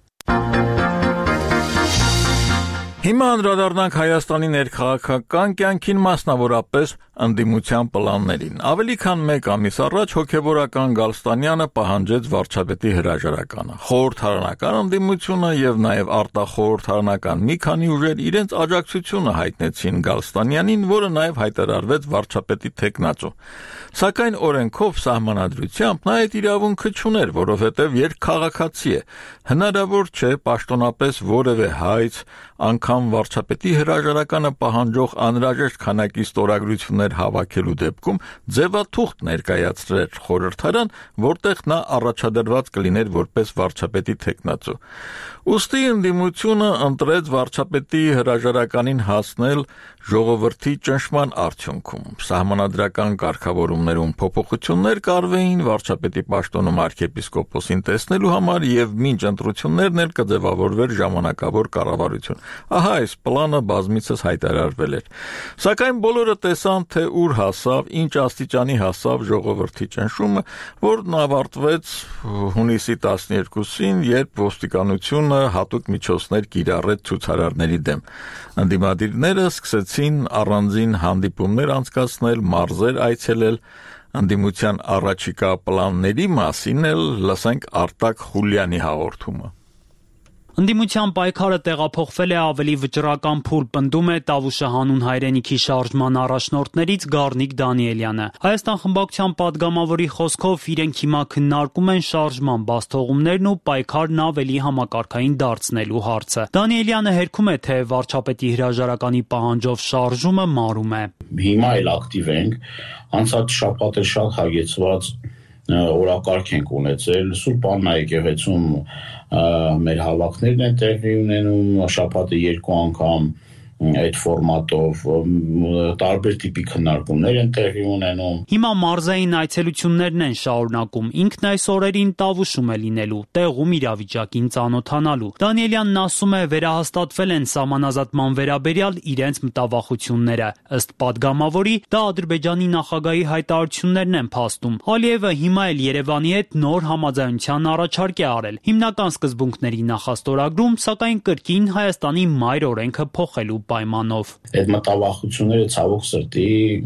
Հիմա անդրադառնանք Հայաստանի ներքաղաքական կյանքին, մասնավորապես ընդդիմության պլաններին։ Ավելի քան մեկ ամիս առաջ հոգևորական Գալստանյանը պահանջեց վարչապետի հրաժարականը։ Խորհրդարանական ընդդիմությունը եւ նաեւ արտախորհրդարանական մի քանի ուժեր իրենց աջակցությունը հայտնեցին Գալստանյանին, որը նաեւ հայտարարվեց վարչապետի թեկնածու։ Սակայն օրենքով սահմանադրությամբ նա այդ իրավունքը չուներ, որովհետեւ երկքաղաքացի է։ Հնարավոր չէ պաշտոնապես որևէ հայց անգամ վարչապետի հրաժարականը պահանջող անհրաժեշտ քանակի ստորագրություններ հավաքելու դեպքում ձևաթուղթ ներկայացրել խորհրդարան, որտեղ նա առաջադրված կլիներ որպես վարչապետի թեկնածու։ Ուստի ընդդիմությունը ընտրեց վարչապետի հրաժարականին հասնել ժողովրդի ճնշման արդյունքում։ Սահմանադրական կարգավորումներում փոփոխություններ կարվեին վարչապետի պաշտոնում arczepiskopos-ին տեսնելու համար եւ մինչ ընտրություններն էլ կձևավորվեր ժամանակավոր կառավարություն։ Ահա այս պլանը բազմիցս հայտարարվել էր։ Սակայն բոլորը տեսան, թե ուր հասավ, ինչ աստիճանի հասավ ժողովրդի ճնշումը, որն ավարտվեց հունիսի տասներկուսին, երբ ոստիկանությունը հատուկ միջոցներ կիրառեց ցուցարարների դեմ։ Ընդդիմադիրները սկսեցին առանձին հանդիպումներ անցկացնել, մարզեր այցելել։ Ընդդիմության առաջիկա պլանների մասին էլ լսենք Արտակ Խուլյանի հաղորդումը։ Ընդդիմության պայքարը տեղափոխվել է ավելի վճռական փուլ, պնդում է Տավուշը հանուն հայրենիքի շարժման առաջնորդներից Գառնիկ Դանիելյանը։ Հայաստան խմբակցության падգամավորի խոսքով իրենք հիմա քննարկում են շարժման բացթողումներն ու պայքարն ավելի համակարգային դարձնելու հարցը։ Դանիելյանը հերքում է, թե վարչապետի հրաժարականի պահանջով շարժումը մարում է։ Հիմա էլ ակտիվ ենք, անցած շաբաթ էլ շատ հագեցված օրակարգ ենք ունեցել, Սուրբ Աննա եկեղեցում մեր հավաքներն են տեղի ունենում, շաբաթը երկու անգամ այդ ֆորմատով տարբեր տիպի քննարկումներ են տեղի ունենում։ Հիմա մարզային այցելություններն են շարունակում, ինքն այս օրերին Տավուշում է լինելու, տեղում իրավիճակին ծանոթանալու։ Դանիելյանն ասում է, վերահաստատվել են սահմանազատման վերաբերյալ իրենց մտավախությունները։ Ըստ падգամավորի, դա Ադրբեջանի նախագահի հայտարարություններն են փաստում։ Ալիևը հիմա էլ Երևանի հետ նոր համաձայնության առաջարկ է արել։ Հիմնական սկզբունքների նախաստորագրում, սակայն կրկին Հայաստանի մայր օրենքը փոխելու պայմանով։ Այդ մտավախությունները ցավոք սրտի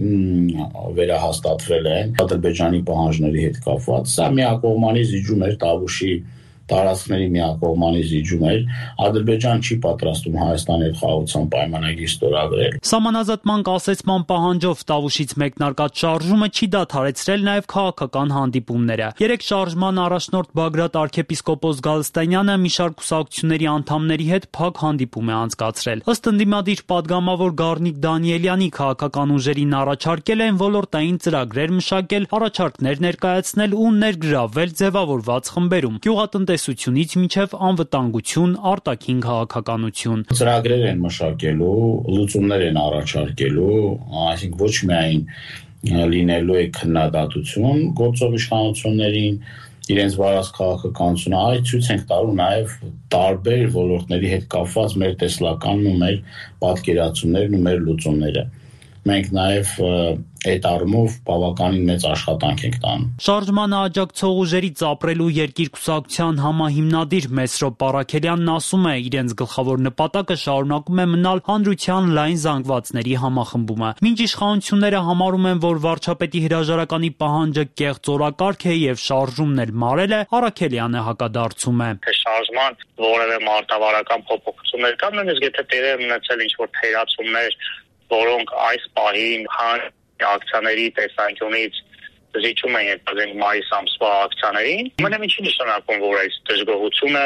վերահաստատվել են Ադրբեջանի պահանջների հետ կապված։ Սա միակողմանի զիջում էր Տավուշի տարածքների միակողմանի զիջում էր, Ադրբեջան չի պատրաստում Հայաստանի հետ խաղաղության պայմանագիր ստորագրել։ Սահմանազատման կասեցման պահանջով Տավուշից մեկնարկած շարժումը չի դադարեցրել նաև քաղաքական հանդիպումները։ Երեք շարժման առաջնորդ Բագրատ arczepiskopos Գալստանյանը մի շարք կուսակցությունների անդամների հետ փակ հանդիպում է անցկացրել։ Ըստ ընդդիմադիր падգամավոր Գառնիկ Դանիելյանի, քաղաքական ուժերին առաջարկել են ոլորտային ծրագրեր մշակել, առաջարկներ ներկայացնել ու ներգրավվել ձևավորված խմբերում։ Գյուղատնտեսությունից մինչև անվտանգություն, արտաքին քաղաքականություն։ Ծրագրեր են մշակելու, լուծումներ են առաջարկելու, այսինքն ոչ միայն լինելու է քննադատություն գործող իշխանություններին, իրենց վարած քաղաքականությունը, այլ ցույց ենք տալու նաև տարբեր ոլորտների հետ կապված մեր տեսլականն ու մեր պատկերացումներն ու մեր լուծումները։ Մենք նաև այդ առումով բավականին մեծ աշխատանք ենք տանում։ Շարժմանը աջակցող ուժերից ապրելու երկիր կուսակցության համահիմնադիր Մեսրոպ Առաքելյանն ասում է, իրենց գլխավոր նպատակը շարունակում է մնալ հանրության լայն զանգվածների համախմբումը։ Մինչ իշխանությունները համարում են, որ վարչապետի հրաժարականի պահանջը կեղծ օրակարգ է եւ շարժումն էլ մարել է, Առաքելյանը հակադարձում է։ Շարժման որևէ մարտավարական փոփոխություններ կան, նույնիսկ եթե տեղի ունեցել ինչ-որ թերացումներ, որոնք այս պահին հան ակցիաների տեսանկյունից զիջում են երբեմն մայիս ամսվա ակցիաներին, մենակ ինչի նշանակում, որ այս դժգոհությունը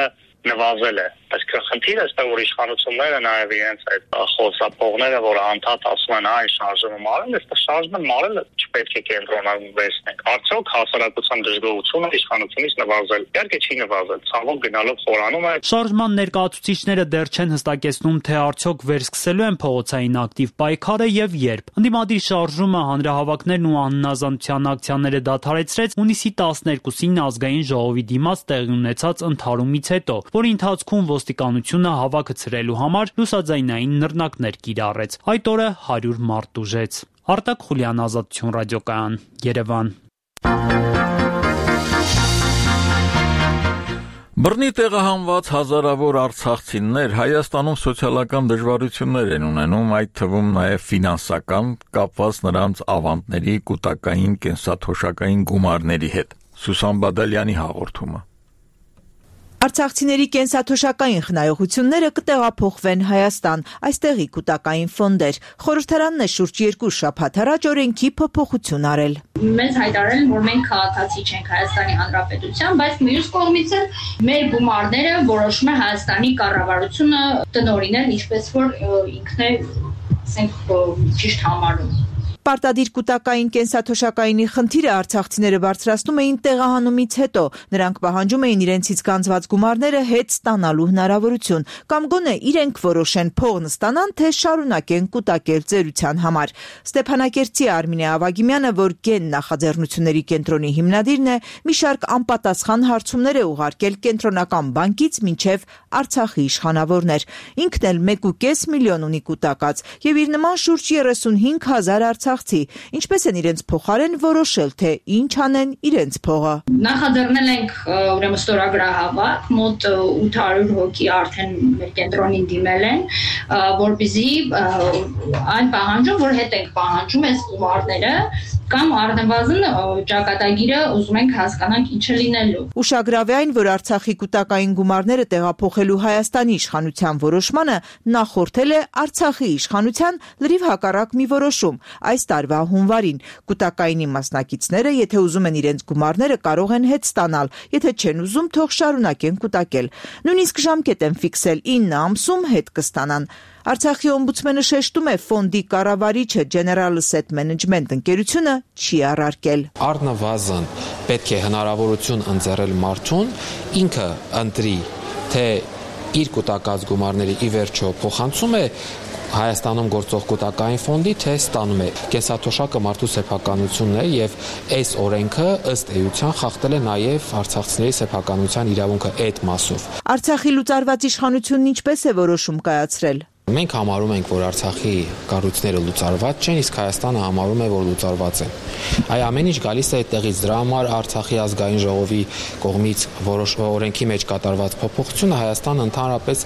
նվազել է։ Բայց խնդիրը այստեղ որ իշխանությունները նաև իրենց այդ խոսափողները, որ անդադ ասում են այ շարժումը մարել, այստեղ շարժումը մարելը չպետք է կենտրոնավորվեցնենք։ Արդյոք հասարակության դժգոհությունը իշխանությունից նվազել։ Իհարկե չի նվազել, ցավոք գնալով խորանում է։ Շարժման ներկայացուցիչները դեռ չեն հստակեցնում, թե արդյոք վերսկսելու են փողոցային ակտիվ պայքարը եւ երբ։ Ընդդիմադիր շարժումը հանրահավաքներն ու անհնազանդության ակցիաները դադարեցրեց հունիսի տասներկուսին ազգային ժողովի դիմաց տեղի ունեցած ընդհարումից հետո, որի ընթացքում ոստիկանությունը հավաքը ցրելու համար լուսաձայնային նռնակներ կիրառեց։ Այդ օրը հարյուր մարդ տուժեց։ Արտակ Խուլյան, Ազատություն ռադիոկայան, Երևան։ Բռնի տեղահանված հազարավոր արցախցիներ Հայաստանում սոցիալական դժվարություններ են ունենում, այդ թվում նաև ֆինանսական, կապված նրանց ավանդների, կուտակային, կենսաթոշակային գումարների հետ։ Սուսան Բադալյանի հաղորդումը։ Արցախցիների կենսաթոշակային խնայողությունները կտեղափոխվեն Հայաստան, այստեղի կուտակային ֆոնդեր։ Խորհրդարանն է շուրջ երկու շաբաթ առաջ օրենքի փոփոխություն արել։ Մեզ հայտարարել են, որ մենք քաղաքացի չենք Հայաստանի Հանրապետության, բայց մյուս կողմից էլ մեր գումարները որոշում է Հայաստանի կառավարությունը տնօրինել, ինչպես որ ինքն է, ասենք, ճիշտ համարում։ Պարտադիր կուտակային կենսաթոշակայինի խնդիրը արցախցիները բարձրացնում էին տեղահանումից հետո։ Նրանք պահանջում էին իրենցից գանձված գումարները հետ ստանալու հնարավորություն, կամ գոնե իրենք որոշեն փողն ստանան, թե շարունակեն կուտակել ծերության համար։ Ստեփանակերտցի Արմինե Ավագիմյանը, որ գեն նախաձեռնությունների կենտրոնի հիմնադիրն է, մի շարք անպատասխան հարցումներ է ուղարկել կենտրոնական բանկից մինչև Արցախի իշխանավորներ։ Ինքն էլ մեկ ու կես միլիոն ունի կուտակած եւ իր նման շուրջ երեսունհինգ հազար արցախցի, ինչպես են իրենց փոխարեն որոշել, թե ինչ անեն իրենց փողը։ Նախաձեռնել ենք ուրեմն ստորագրահավաք, մոտ ութ հարյուր հոգի արդեն մեր կենտրոնին դիմել են, որպեսզի այն պահանջում, որ հետ ենք պահանջում այս գումարները, կամ առնվազն ճակատագիրը ուզում ենք հասկանանք ինչը լինելու։ Ուշագրավ է այն, որ Արցախի կուտակային գումարները տեղափոխելու Հայաստանի իշխանության որոշմանը նախորդել է Արցախի իշխանության լրիվ հակառակ մի որոշում այս տարվա հունվարին։ Կուտակայինի մասնակիցները, եթե ուզում են իրենց գումարները, կարող են հետ ստանալ, եթե չեն ուզում, թող շարունակեն կուտակել։ Նույնիսկ ժամկետ են ֆիքսել ինը ամսում հետ կստանան։ Արցախի օմբուդսմենը շեշտում է, ֆոնդի կառավարիչը General Asset Management ընկերությունը չի առարկել։ Առնվազն պետք է հնարավորություն ընձեռել մարդուն ինքը ընտրի, թե իր կուտակած գումարների ի վերջո փոխանցում է Հայաստանում գործող կուտակային ֆոնդի, թե ստանում է։ Կենսաթոշակը մարդու սեփականությունն է եւ այս օրենքը ըստ էության խախտել է նաեւ արցախցիների սեփականության իրավունքը այդ մասով։ Արցախի լուծարված իշխանությունն ինչպես է որոշում կայացրել։ Մենք համարում ենք, որ Արցախի կառույցները լուծարված չեն, իսկ Հայաստանը համարում է, որ լուծարված են։ Այ ամեն ինչ գալիս է այդտեղից, դրա համար Արցախի ազգային ժողովի կողմից որոշ օրենքի մեջ կատարված փոփոխությունը Հայաստանը ընդհանրապես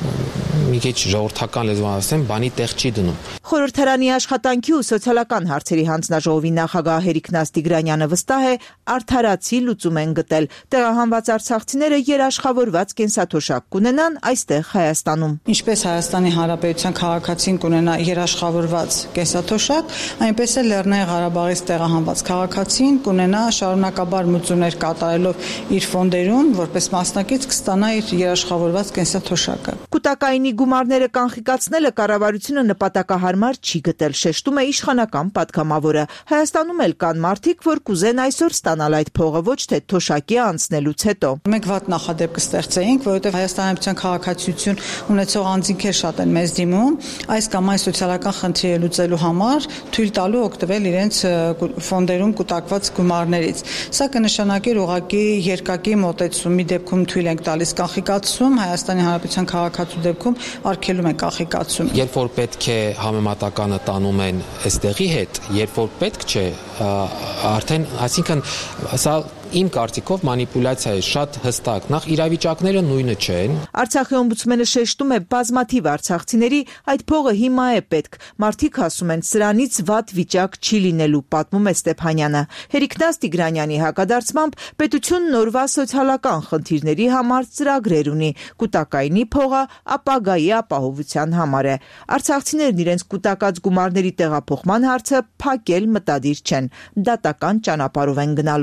մի քիչ ժողովրդական լեզվով ասեմ, բանի տեղ չի դնում։ Խորհրդարանի աշխատանքի ու սոցիալական հարցերի հանձնաժողովի նախագահ Հերիկ Նաստիգրանյանը վստահ է, արդարացի լուծում են գտել։ Տեղահանված արցախցիները երաշխավորված կենսաթոշակ կունենան այստեղ Հայաստանում։ Ինչպես Հայաստանի Հանրապետության քաղաքացին կունենա երաշխավորված կենսաթոշակ, այնպես էլ Լեռնային Ղարաբաղից տեղահանված քաղաքացին կունենա շարունակաբար մուծումներ կատարելով իր ֆոնդերում, որպես մասնակից կստանա իր երաշխավորված կենսաթոշակը։ Կուտակայինի գումարները կանխիկացնելը կառավարությունը նպատակահարմար չի գտել, շեշտում է իշխանական պատգամավորը։ Հայաստանում էլ կան մարդիկ, որ կուզեն այսօր ստանալ այդ փողը, ոչ թե թոշակի անցնելուց հետո։ Մենք վատ նախադեպ կստեղծեինք, որովհետև Հայաստանի Հանրապետության քաղաքացիություն ունեցող անձինքեր շատ են մեզ դիմում այս կամ այս սոցիալական խնդիրը լուծելու համար թույլ տալու օգտվել իրենց ֆոնդերում կուտակված գումարներից։ Սա կնշանակեր ուղղակի երկակի մոտեցումի դեպքում թույլ ենք տալիս կանխիկացում, Հայաստանի Հանրապետության քաղաքացու դեպքում արգելում են կանխիկացում։ Երբ որ պետք է համեմատականը տանում են այստեղի հետ, երբ որ պետք չէ, արդեն, այսինքն սա իմ կարծիքով մանիպուլյացիա է շատ հստակ։ Նախ իրավիճակները նույնը չեն։ Արցախի օմբուդսմենը շեշտում է բազմաթիվ արցախցիների այդ փողը հիմա է պետք։ Մարդիկ ասում են սրանից վատ վիճակ չի լինելու, պատմում է Ստեփանյանը։ Հերիկ Նաստիգրանյանի հակադարձմամբ պետությունն օրվա սոցիալական խնդիրների համար ծրագրեր ունի։ Կուտակայինի փողը ապագայի ապահովության համար է։ Արցախցիներն իրենց կուտակած գումարների տեղափոխման հարցը փակել մտադիր չեն։ Դատական ճանապարհով են գնալու։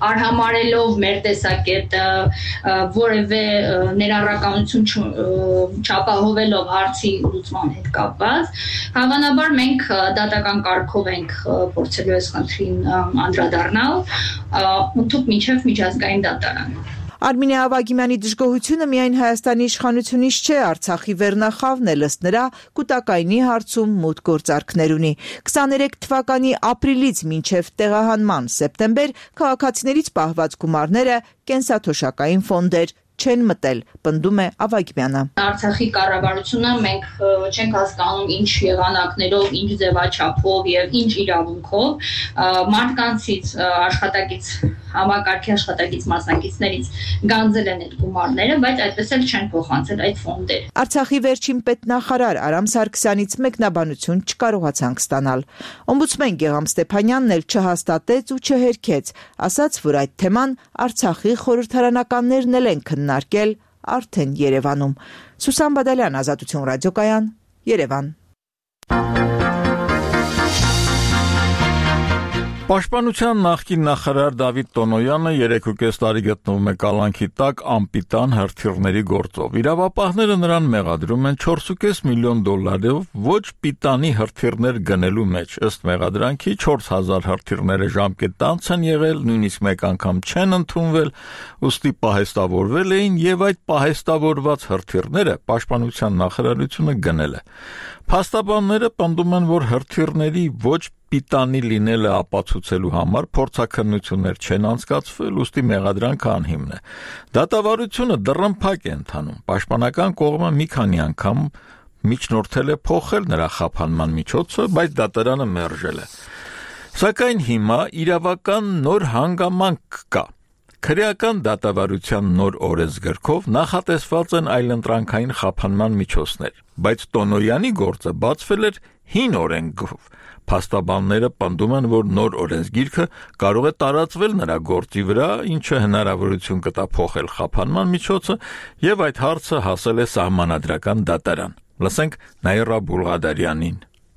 արհամարելով մեր տեսակետը, որևէ ներառականություն չապահովելով հարցի լուծման հետ կապված, հավանաբար մենք դատական կարգով ենք փորձելու այս խնդրին անդրադառնալ, ընդհանուր մինչև միջազգային դատարան։ Արմինե Ավագիմյանի դժգոհությունը միայն Հայաստանի իշխանությունից չէ, Արցախի վերնախավն է, ըստ նրա, կուտակայինի հարցում մութ գործարքներ ունի։ քսաներեք թվականի ապրիլից մինչև տեղահանման սեպտեմբեր քաղաքացիներից պահված գումարները կենսաթոշակային ֆոնդեր չեն մտել, պնդում է Ավագիմյանը։ Արցախի կառավարությունը մենք չենք հասկանում ինչ եղանակներով, ինչ ձևաչափով եւ ինչ իրավունքով մարդկանցից աշխատակից համակարգի աշխատակից մասնակիցներից գանձել են այդ գումարները, բայց այդպես էլ չեն փոխանցել այդ ֆոնդերը։ Արցախի վերջին պետնախարար Արամ Սարգսյանից մեկնաբանություն չկարողացանք ստանալ։ Օմբուդսմեն Գեգամ Ստեփանյանն էլ չհաստատեց ու չհերքեց, ասաց, որ այդ թեման Արցախի խորհրդարանականներն էլ են քննարկել արդեն Երևանում։ Սուսան Բադալյան, Ազատություն ռադիոկայան, Երևան։ Պաշտպանության նախկին նախարար Դավիթ Տոնոյանը երեքուկես տարի գտնվում է կալանքի տակ անպիտան հրթիռների գործով։ Իրավապահները նրան մեղադրում են չորսուկես միլիոն դոլարով ոչ պիտանի հրթիռներ գնելու մեջ։ Ըստ մեղադրանքի չորս հազար հրթիռները ժամկետ անց են եղել, նույնիսկ մեկ անգամ չեն ընդունվել, ուստի պահեստավորվել էին եւ այդ պահեստավորված հրթիռները Պաշտպանության նախարարությունը գնել է։ Փաստաբանները պնդում են, որ հրթիռների ոչ պիտանի լինելը ապացուցելու համար փորձաքննություններ չեն անցկացվել, ուստի մեղադրանքը անհիմն է։ Դատավարությունը դռնփակ է ընթանում։ Պաշտպանական կողմը մի քանի անգամ միջնորդել է փոխել նրա խափանման միջոցը, բայց դատարանը մերժել է։ Սակայն հիմա իրավական նոր հանգամանք կա։ Քրեական դատավարության նոր օրենսգրքով նախատեսված են այլընտրանքային խափանման միջոցներ, բայց Տոնոյանի գործը բացվել էր հին օրենքով։ Փաստաբանները պնդում են, որ նոր օրենսգիրքը կարող է տարածվել նրա գործի վրա, ինչը հնարավորություն կտա փոխել խափանման միջոցը, եւ այդ հարցը հասել է սահմանադրական դատարան։ Լսենք Նաիրա Բուլղադարյանին։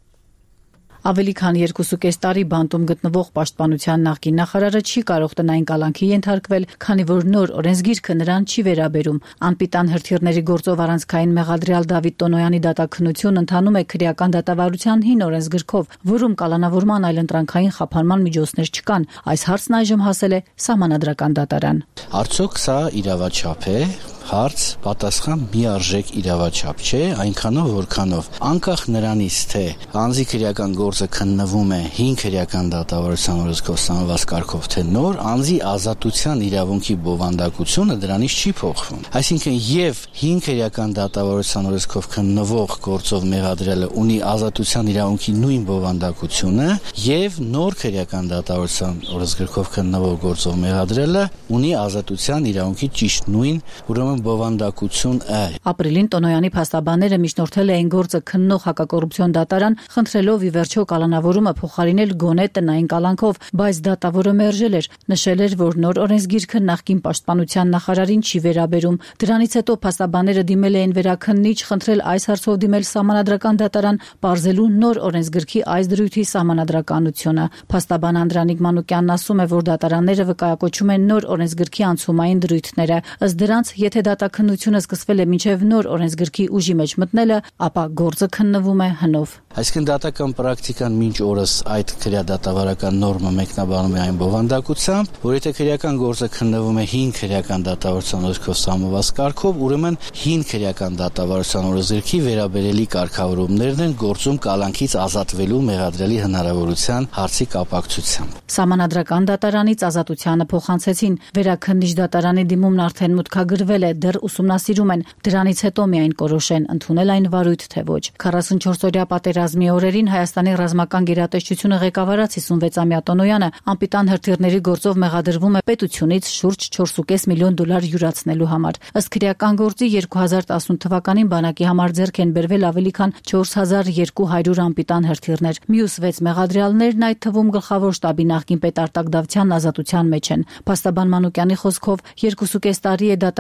Ավելի քան երկուսուկես տարի բանտում գտնվող Պաշտպանության նախկին նախարարը չի կարող տնային կալանքի ենթարկվել, քանի որ նոր օրենսգիրքը նրան չի վերաբերում։ Անպիտան հրթիռների գործով առանցքային մեղադրյալ Դավիթ Տոնոյանի դատաքննություն ընթանում է քրեական դատավարության հին օրենսգրքով, որում կալանավորման այլընտրանքային խափանման միջոցներ չկան։ Այս հարցն այժմ հասել է սահմանադրական դատարան։ Արդյոք սա իրավաչափ է։ Հարց, պատասխան միարժեք իրավաչափ չէ, այնքանով որքանով անկախ նրանից, թե անձի քրեական գործը քննվում է հին քրեական դատավարության օրենսգրքով սահմանված կարգով, թե նոր, անձի ազատության իրավունքի բովանդակությունը դրանից չի փոխվում։ Այսինքն եւ հին քրեական դատավարության օրենսգրքով քննվող գործով մեղադրելը ունի ազատության իրավունքի նույն բովանդակությունը, եւ նոր քրեական դատավարության օրենսգրքով քննվող գործով մեղադրելը ունի ազատության իրավունքի ճիշտ նույն, ուրեմն բովանդակություն է։ Ապրիլին Տոնոյանի փաստաբանները միջնորդել էին գործը քննող հակակոռուպցիոն դատարան, խնդրելով ի վերջո կալանավորումը փոխարինել գոնե տնային կալանքով, բայց դատավորը մերժել էր, նշել էր, որ նոր օրենսգիրքը նախկին Պաշտպանության նախարարին չի վերաբերում։ Դրանից հետո փաստաբանները դիմել էին վերաքննիչ, խնդրել այս հարցով դիմել սահմանադրական դատարան, պարզելու նոր օրենսգրքի այս դրույթի սահմանադրականությունը։ Փաստաբան Անդրանիկ Մանուկյանն ասում է, որ դատարանները վկայակոչում են նոր օրենսգրքի անցումային դրույթները։ Ըստ դրանց, եթե դատաքննությունը սկսվել է մինչև նոր օրենսգրքի ուժի մեջ մտնելը, ապա գործը քննվում է հնով։ Այսինքն դատական պրակտիկան մինչ օրս այդ քրեադատավարական նորմը մեկնաբանում է այն բովանդակությամբ, որ եթե քրեական գործը քննվում է հին քրեական դատավարության օրենսգրքով սահմանված կարգով, ուրեմն հին քրեական դատավարության օրենսգրքի վերաբերելի կարգավորումներն են գործում կալանքից ազատվելու մեղադրելի հնարավորության հարցի կապակցությամբ։ Սահմանադրական դատարանից ազատությանը փոխանցեցին, վերաքննիչ դատարանի դիմումն արդեն մուտքագրվել է, դեռ ուսումնասիրում են, դրանից հետո միայն կորոշեն ընդունել այն վարույթ թե ոչ։ քառասունչորսօրյա պատերազմի օրերին Հայաստանի ռազմական գերատեսչությունը ղեկավարած հիսունվեցամյա Տոնոյանը անպիտան հրթիռների գործով մեղադրվում է պետությունից շուրջ չորսուկես միլիոն դոլար յուրացնելու համար։ Ըստ քրեական գործի երկու հազար տասնութ թվականին բանակի համար ձեռք են բերվել ավելի քան չորս հազար երկու հարյուր անպիտան հրթիռներ։ Մյուս վեց մեղադրյալներն այդ թվում գլխավոր շտաբի նախկին պետ Արտակ Դավթյանն ազատության մեջ են։ Փաստաբան Մանուկյանի խոսքով երկուսուկես տարի է դատարանը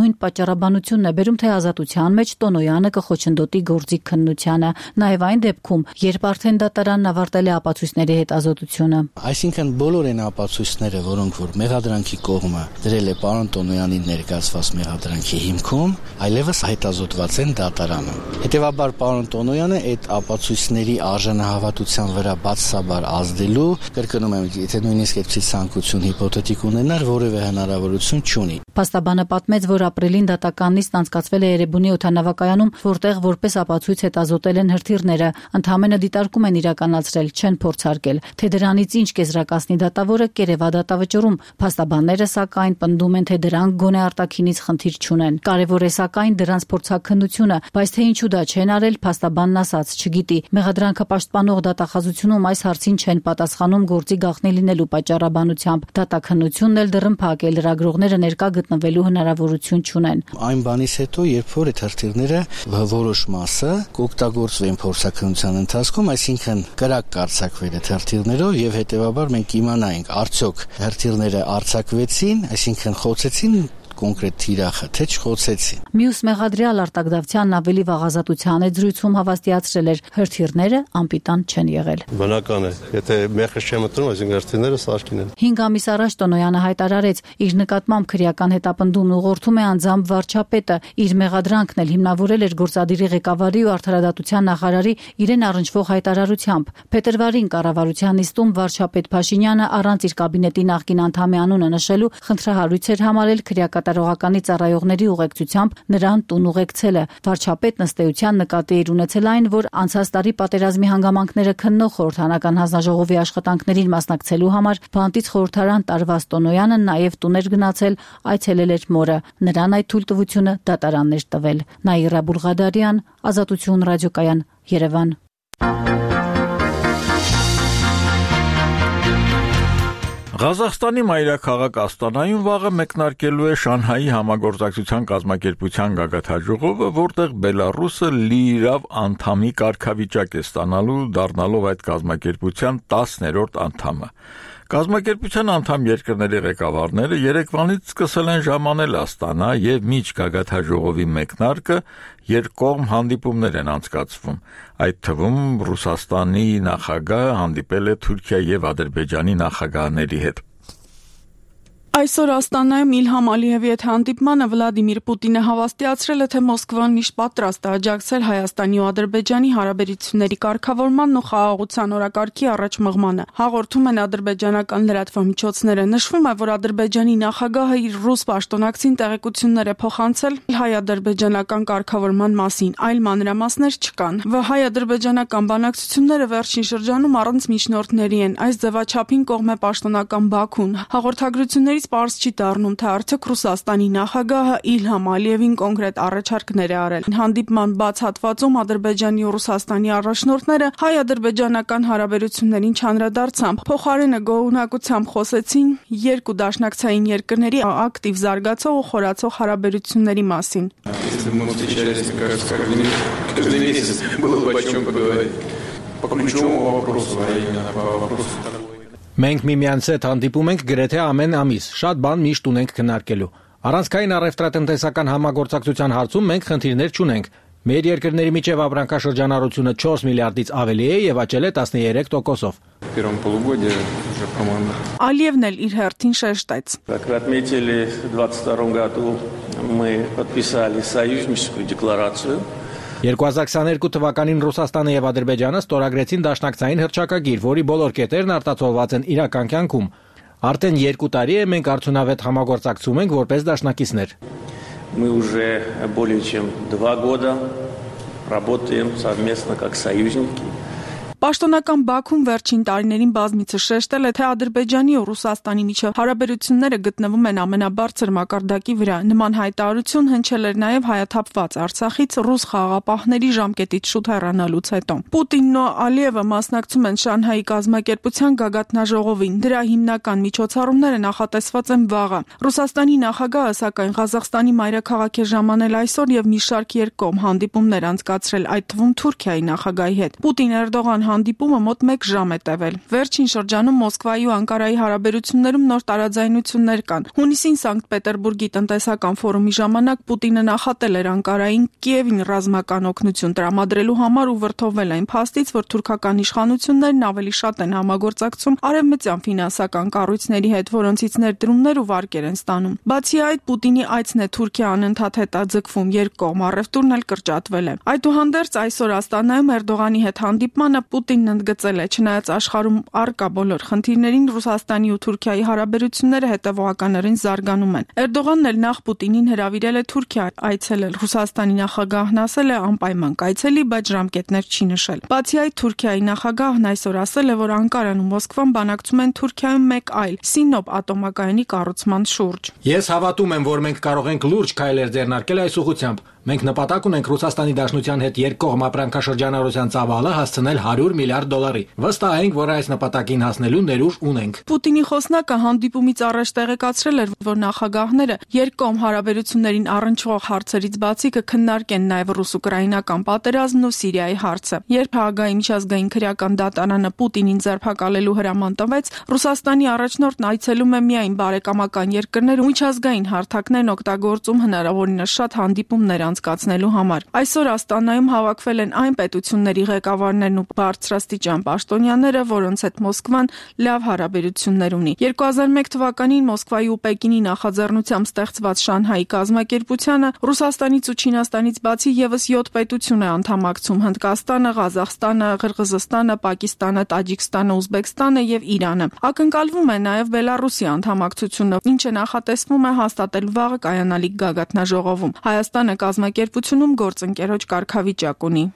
նույն պատճառաբանությունն է բերում, թե ազատության մեջ Տոնոյանը կխոչընդոտի գործի քննությանը, նաև այն դեպքում, երբ արդեն դատարանն ավարտել է ապացույցների հետազոտությունը։ Այսինքն բոլոր այն ապացույցները, որոնք որ մեղադրանքի կողմը դրել է պարոն Տոնոյանի ներկայացված մեղադրանքի հիմքում, այլևս հետազոտված են դատարանում։ Հետևաբար պարոն Տոնոյանը այդ ապացույցների արժանահավատության վրա բացասաբար ազդելու, կրկնում եմ, եթե նույնիսկ այդպիսի ցանկություն հիպոթետիկ ունենար, որևէ հնարավորություն չունի։ Փաստաբանը պատմեց, որ ապրիլին դատական նիստն անցկացվել է Երևանի օդանավակայանում, որտեղ որպես ապացույց հետազոտել են հրթիռները, ընդհանրապես դիտարկում են իրականացրել, չեն փորձարկել, թե դրանից ինչ կեզրակացնի դատավորը կերևա դատավճռում։ Փաստաբանները սակայն պնդում են, թե դրանք գոնե արտաքինից խնդիր չունեն։ Կարևոր է սակայն դրանց փորձաքննությունը, բայց թե ինչու դա չեն արել, փաստաբանն ասաց, չգիտի։ Մեղադրանքը պաշտպանող դատախազությունում այս հարցին չեն պատասխանում գործի գաղտնի լինելու պատճառաբանությամբ։ Դատաքննությունն էլ դռնփակ է, լրագրողները ներկա գտնվելու հնարավորություն չունեն։ Այն բանից հետո, երբ որ այդ հրթիռները որոշ մասը կօգտագործվեն փորձաքննության ընթացքում, այսինքն կրակ կարձակվել այդ հրթիռներով եւ հետեւաբար մենք իմանայինք արդյոք հրթիռները արձակվեցին, այսինքն խոցեցին կոնկրետ թիրախը, թե չխոցեցին։ Մյուս մեղադրյալ Արտակ Դավթյանն ավելի վաղազատության այդ զրույցում հավաստիացրել էր, հրթիռները անպիտան չեն եղել։ Բնական է, եթե մեղքը չեմ մտնում, այսինքն հրթիռները սարքին են։ հինգ ամիս առաջ Տոնոյանը հայտարարեց, իր նկատմամբ քրեական հետապնդումն ուղղորդում է անձամբ վարչապետը, իր մեղադրանքն էլ հիմնավորել էր գործադիրի ղեկավարի ու արդարադատության նախարարի իրեն առնչվող հայտարարությամբ։ Փետրվարին կառավարության նիստում վարչապետ Փաշինյանը առանց իր կաբինետի նախկին անդամի անունը նշելու խնդրահարույց էր համարել քրեակատարողականի ծառայողների ուղեկցությամբ նրան տուն ուղեկցելը։ Վարչապետն ըստ էության նկատի էր ունեցել այն, որ անցած տարի պատերազմի հանգամանքները քննող խորհրդանական հանձնաժողովի աշխատանքներին մասնակցելու համար բանտից խորհրդարան տարված Տոնոյանը նաև տուն էր գնացել, այցելել էր մորը։ Նրան այդ թույլտվությունը դատարանն էր տվել։ Նաիրա Բուլղադարյան, Ազատություն ռադիոկայան, Երևան։ Ղազախստանի մայրաքաղաք Աստանայում վաղը մեկնարկելու է Շանհայի համագործակցության կազմակերպության գագաթաժողովը, որտեղ Բելարուսը լիիրավ անդամի կարգավիճակ է ստանալու, դառնալով այդ կազմակերպության տասներորդ անդամը։ Կազմակերպության անդամ երկրների ղեկավարները երեկվանից սկսել են ժամանել Աստանա եւ միջ գագաթաժողովի մեկնարկը երկկողմ հանդիպումներ են անցկացվում։ Այդ թվում Ռուսաստանի նախագահը հանդիպել է Թուրքիա եւ Ադրբեջանի նախագահների հետ։ Այսօր Աստանայում Իլհամ Ալիևի հետ հանդիպմանը Վլադիմիր Պուտինը հավաստիացրել է, թե Մոսկվան միշտ պատրաստ է աջակցել Հայաստանի ու Ադրբեջանի հարաբերությունների կարգավորմանն ու խաղաղության օրակարգի առաջ մղմանը։ Հաղորդում են ադրբեջանական լրատվամիջոցները։ Նշվում է, որ Ադրբեջանի նախագահը իր ռուս պաշտոնակցին տեղեկություններ է փոխանցել հայ-ադրբեջանական կարգավորման մասին, այլ մանրամասներ չկան։ Հայ-ադրբեջանական բանակցությունները վերջին շրջանում առանց միջնորդների են։ Այս ձևաչափին կողմ է պաշտոնական Բաքուն։ Հաղորդագրությունների պարզ չի դառնում, թե արդյոք Ռուսաստանի նախագահը Իլհամ Ալիևին կոնկրետ առաջարկներ է արել։ Հանդիպման բաց հատվածում Ադրբեջանի ու Ռուսաստանի առաջնորդները հայ-ադրբեջանական հարաբերություններին չանդրադարձան։ Փոխարենը գոհունակությամբ խոսեցին երկու դաշնակցային երկրների ակտիվ զարգացող ու խորացող հարաբերությունների մասին։ Մենք միմյանց հետ հանդիպում ենք գրեթե ամեն ամիս, շատ բան միշտ ունենք քննարկելու։ Առանցքային առևտրատնտեսական համագործակցության հարցում մենք խնդիրներ չունենք։ Մեր երկրների միջև ապրանքաշրջանառությունը չորս միլիարդից ավելի է եւ աճել է տասներեք տոկոսով։ Ալիևն էլ իր հերթին շեշտեց. Как вы отметили, в двадцать втором году мы подписали союзническую декларацию. երկու հազար քսաներկու թվականին Ռուսաստանը եւ Ադրբեջանը ստորագրեցին դաշնակցային հռչակագիր, որի բոլոր կետերն արտացոլված են իրական կյանքում։ Արդեն երկու տարի է մենք արդյունավետ համագործակցում ենք որպես դաշնակիցներ։ Мы уже более чем два года работаем совместно как союзники. Պաշտոնական Բաքուն վերջին տարիներին բազմիցս շեշտել է, թե Ադրբեջանի ու Ռուսաստանի միջև հարաբերությունները գտնվում են ամենաբարձր մակարդակի վրա։ Նման հայտարարություն հնչել էր նաև հայաթափված Արցախից ռուս խաղաղապահների ժամկետից շուտ հեռանալուց հետո։ Պուտինն ու Ալիևը մասնակցում են Շանհայի կազմակերպության գագաթնաժողովին։ Դրա հիմնական միջոցառումները նախատեսված են վաղը։ Ռուսաստանի նախագահը սակայն Ղազախստանի մայրաքաղաք է ժամանել այսօր եւ մի շարք երկկողմ հանդիպումներ անցկացրել, այդ թվում Թուրքիայի նախագահի հետ։ Պուտին-Էրդողան հանդիպումը մոտ մեկ ժամ է տևել։ Վերջին շրջանում Մոսկվայի ու Անկարայի հարաբերություններում նոր տարաձայնություններ կան։ Հունիսին Սանկտ Պետերբուրգի տնտեսական ֆորումի ժամանակ Պուտինը նախատել էր Անկարային Կիևին ռազմական օգնություն տրամադրելու համար ու վրդովվել այն փաստից, որ թուրքական իշխանություններն ավելի շատ են համագործակցում արևմտյան ֆինանսական կառույցների հետ, որոնցից ներդրումներ ու վարկեր են ստանում։ Բացի այդ, Պուտինի այցն է Թուրքիա անընդհատ հետաձգվում, երկկողմ առևտուրն էլ կրճատվել է։ Այդուհանդերձ այսօր Աստանայում Էրդողանի հետ հանդիպմանը Պուտինն ընդգծել է, չնայած աշխարհում առկա բոլոր խնդիրներին, Ռուսաստանի ու Թուրքիայի հարաբերությունները հետևողականորեն զարգանում են։ Էրդողանն էլ նախ Պուտինին հրավիրել է Թուրքիա այցելել։ Ռուսաստանի նախագահն ասել է անպայման կայցելի, բայց ժամկետներ չի նշել։ Բացի այդ, Թուրքիայի նախագահն այսօր ասել է, որ Անկարան ու Մոսկվան բանակցում են Թուրքիայում մեկ այլ Սինոպ ատոմակայանի կառուցման շուրջ։ Ես հավատում եմ, որ մենք կարող ենք լուրջ քայլեր ձեռնարկել այս ուղղությամբ։ Մենք նպատակ ունենք Ռուսաստանի Դաշնության հետ երկկողմ ապրանքաշրջանառության ծավալը հասցնել հարյուր միլիարդ դոլարի։ Վստահ ենք, որ այս նպատակին հասնելու ներուժ ունենք։ Պուտինի խոսնակը հանդիպումից առաջ տեղեկացրել էր, որ նախագահները երկկողմ հարաբերություններին առնչվող հարցերից բացի կքննարկեն նաև ռուս-ուկրաինական պատերազմն ու Սիրիայի հարցը։ Երբ Հաագայի միջազգային քրեական դատարանը Պուտինին ձերբակալելու հրաման տվեց, Ռուսաստանի առաջնորդն այցելում է միայն բարեկամական երկրներ ու միջազգային հարթակներն օգտագործում հնարավորինս շատ հանդիպումներ անցկացնելու համար։ Այսօր Աստանայում հավաքվել են այն պետությունների ղեկավարներն ու բարձրաստիճան պաշտոնյաները, որոնց հետ Մոսկվան լավ հարաբերություններ ունի։ երկու հազար մեկ թվականին Մոսկվայի ու Պեկինի նախաձեռնությամբ ստեղծված Շանհայի կազմակերպությանը Ռուսաստանից ու Չինաստանից բացի եւս յոթ պետություն է անդամակցում՝ Հնդկաստանը, Ղազախստանը, Ղրղզստանը, Պակիստանը, Տաջիկստանը, Ուզբեկստանը եւ Իրանը։ Ակնկալվում է նաեւ Բելարուսի անդամակցությունը, ինչը նախատեսվում է հաստատել վաղը կայանալիք գագաթնաժողովում։ Հայաստանը կազմակերպությունում գործընկերոջ կարգավիճակ ունի։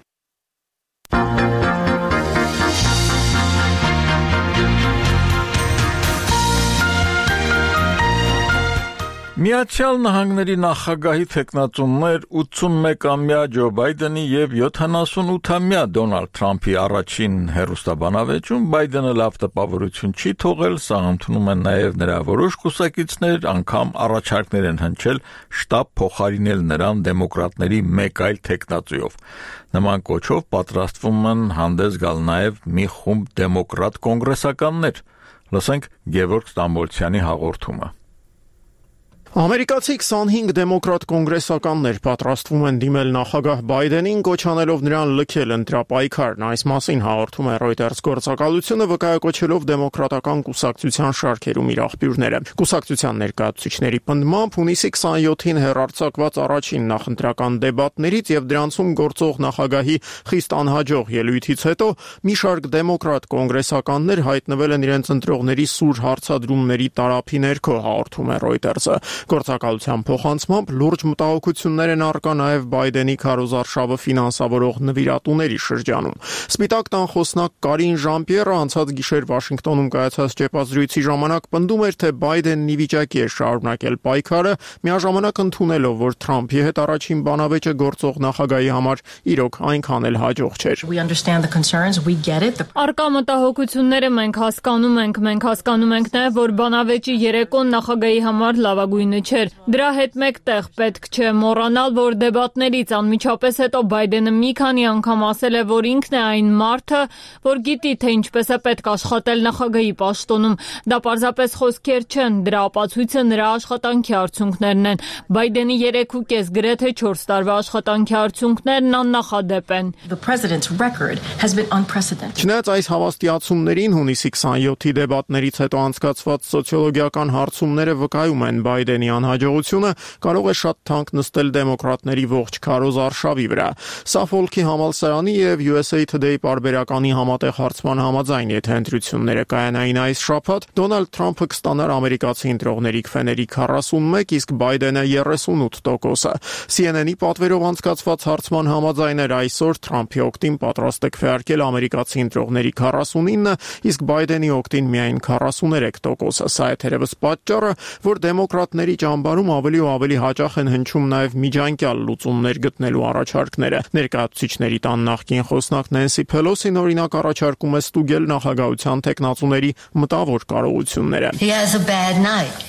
Միացյալ Նահանգների նախագահի թեկնածուներ ութսունմեկամյա Ջո Բայդենի եւ յոթանասունութամյա Դոնալդ Թրամփի առաջին հերոստաբանավեճում Բայդենը լավ տպավորություն չի թողել, սա ընդունում են նաեւ նրա որոշ կուսակիցներ, անգամ առաջարկներ են հնչել շտաբ փոխարինել նրան դեմոկրատների մեկ այլ թեկնածուով։ Նման կոչով պատրաստվում են հանդես գալ նաեւ մի խումբ դեմոկրատ կոնգրեսականներ։ Լսենք Գևորգ Ստամբոլցյանի հաղորդումը։ Ամերիկացի քսանհինգ դեմոկրատ կոնգրեսականներ պատրաստվում են դիմել նախագահ Բայդենին, կոչ անելով նրան լքել ընտրապայքարն։ Այս մասին հաղորդում է Reuters գործակալությունը, վկայակոչելով դեմոկրատական կուսակցության շարքերում իր աղբյուրները։ Կուսակցության ներկայացուցիչների պնդմամբ հունիսի քսանյոթին հեռարձակված առաջին նախընտրական դեբատներից եւ դրանցում գործող նախագահի խիստ անհաջող ելույթից հետո մի շարք դեմոկրատ կոնգրեսականներ հայտնվել են իրենց ընտրողների սուր հարցադրումների տարափի ներքո, հաղորդում է Reuters-ը։ Գործակալության փոխանցմամբ լուրջ մտահոգություններ են առկա նաև Բայդենի քարոզարշավը ֆինանսավորող նվիրատուների շրջանում։ Սպիտակ տան խոսնակ Կարին Ժան-Պիերը անցած գիշեր Վաշինգտոնում կայացած ճեպազրույցի ժամանակ պնդում էր, թե Բայդենն ի վիճակի է շարունակել պայքարը, միաժամանակ ընդունելով, որ Թրամփի հետ առաջին բանավեճը գործող նախագահի համար իրոք այնքան էլ հաջող չէր։ Առկա մտահոգությունները մենք հասկանում ենք, մենք հասկանում ենք նաև, որ բանավեճի երեկոն նախագահի համար լավագույն չէր։ Դրա հետ մեկտեղ պետք չէ մոռանալ, որ դեբատներից անմիջապես հետո Բայդենը մի քանի անգամ ասել է, որ ինքն է այն մարդը, որ գիտի, թե ինչպես է պետք աշխատել նախագահի պաշտոնում։ Դա պարզապես խոսքեր չեն, դրա ապացույցը նրա աշխատանքի արդյունքներն են։ Բայդենի երեք ու կես գրեթե չորս տարվա աշխատանքի արդյունքներն աննախադեպ են։ Չնայած այս հավաստիացումներին հունիսի քսանյոթի դեբատներից հետո անցկացված սոցիոլոգիական հարցումները վկայում են Բայդենի անհաջողությունը կարող է շատ թանկ նստել դեմոկրատների ողջ քարոզարշավի վրա։ Սաֆոլքի համալսարանի եւ յու էս էյ Today պարբերականի համատեղ հարցման համաձայն, եթե ընտրությունները կայանային այս շաբաթ, Դոնալդ Թրամփը կստանար ամերիկացի ընտրողների քվեների քառասունմեկ, իսկ Բայդենը երեսունութ տոկոսը։ Սի Էն Էն-ի պատվերով անցկացված հարցման համաձայն էր այսօր Թրամփի օգտին պատրաստ է քվեարկել ամերիկացի ընտրողների քառասունինը, իսկ Բայդենի օգտին միայն քառասուներեք տոկոսը։ Սա է թերևս պատճառը, որ դեմոկրատների ճամբարում ավելի ու ավելի հաճախ են հնչում նաև միջանկյալ լուծումներ գտնելու առաջարկները։ Ներկայացուցիչների տան նախկին խոսնակ Նենսի Փելոսին օրինակ առաջարկում է ստուգել նախագահության թեկնածուների մտավոր կարողությունները։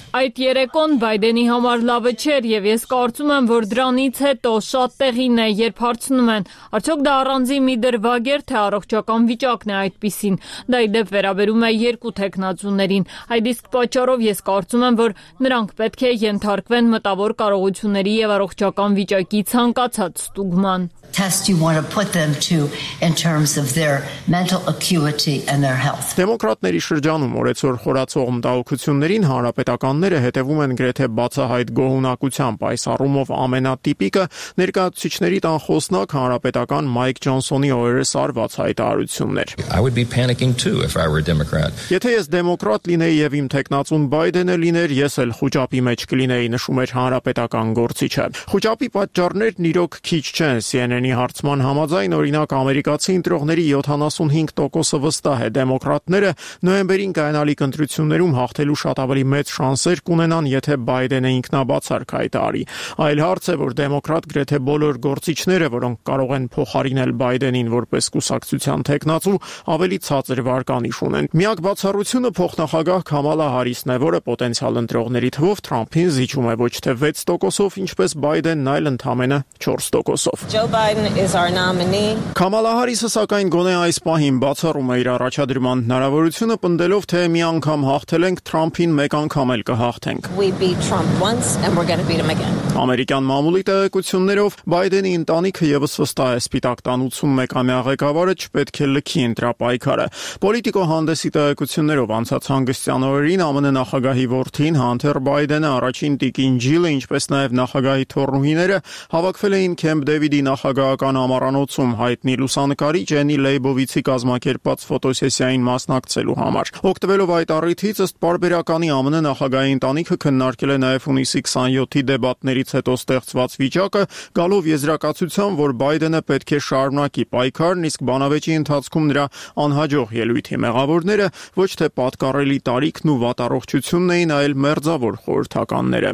Այդ երեկոն Բայդենի համար լավը չէր եւ ես կարծում եմ, որ դրանից հետո շատ տեղին է, երբ հարցնում են, արդյոք դա առանձին մի դրվագ էր, թե առողջական վիճակն է այդպիսին։ Դա ի դեպ վերաբերում է երկու տեխնացուներին։ Այդ իսկ պատճառով ես կարծում եմ, որ նրանք պետք է ենթարկվեն մտավոր կարողությունների եւ առողջական վիճակի ցանկացած ստուգման։ Test you want to put them to in terms of their mental acuity and their health. Դեմոկրատների շրջանում օրեցօր խորացող մտահոգություններին հանրապետականները հետևում են գրեթե բացահայտ գոհունակությամբ։ Այս առումով ամենատիպիկը ներկայացուցիչների տան խոսնակ հանրապետական Մայք Ջոնսոնի օրերս արված հայտարարությունն էր։ I would be panicking too if I were a Democrat. Եթե ես դեմոկրատ լինեի եւ իմ տեխնացուն Բայդենը լիներ, ես էլ խոճապի մեջ կլինեի, նշում էր հանրապետական գործիչը։ Խոճապի պատճառներն իրոք քիչ չեն, C N N-ի հարցման համաձայն օրինակ ամերիկացի ընտրողների յոթանասունհինգ տոկոսը վստահ է դեմոկրատները նոյեմբերին կայանալիք ընտրություններում հաղթելու շատ ավելի մեծ շանսեր կունենան, եթե Բայդենը ինքնաբացարկ հայտարարի։ Այլ հարց է, որ դեմոկրատ գրեթե բոլոր գործիչները, որոնք կարող են փոխարինել Բայդենին որպես կուսակցության տեխնացու, ավելի ցածր վարկանիշ ունեն։ Միակ բացառությունը փոխնախագահ Քամալա Հարիսն է, որը պոտենցիալ ընտրողների թվով Թրամփին զիջում է ոչ թե վեց տոկոսով, ինչպես Բայդենն, այլ ընդամենը չորս տոկոսով։ Joe Biden is our nominee. Քամալա Հարիսը սակայն գոնե այս պահին բացառում է իր առաջադրման հնարավորությունը, պնդելով, թե մի անգամ հաղթել ենք Թրամփին, մեկ անգամ էլ կհաղթենք։ We beat Trump once and we're going to beat him again. Ամերիկյան մամուլի տեղեկություններով Բայդենի ընտանիքը եւս վստահ է Սպիտակ տան ութսունմեկամյա ղեկավարը չպետք է լքի ընտրապայքարը։ Պոլիտիկո հանդեսի տեղեկություններով անցած հանգստյան օրերին Ամն նախագահի որդին Հանթեր Բայդենը, առաջին տիկին Ջիլը, ինչպես նաեւ նախագահի թոռնուհիները հավաքվել էին Քեմփ Դեվիդի նախագահական ամառանոցում հայտնի լուսանկարիչ Ջենի Լեյբովիցի կազմակերպած ֆոտոսեսիային մասնակցելու համար։ Օգտվելով այդ առիթից ըստ պարբերականի Ամն նախագահի ընտանիքը քննարկել է նաեւ հունիսի քսանյոթի դեբատներից հետո ստեղծված վիճակը, գալով եզրակացության, որ Բայդենը պետք է շարունակի պայքարն, իսկ բանավեճի ընթացքում նրա անհաջող ելույթի մեղավորները ոչ թե պատկառելի տարիքն ու վատառողջությունն էին, այլ մերձավոր խորհրդականները։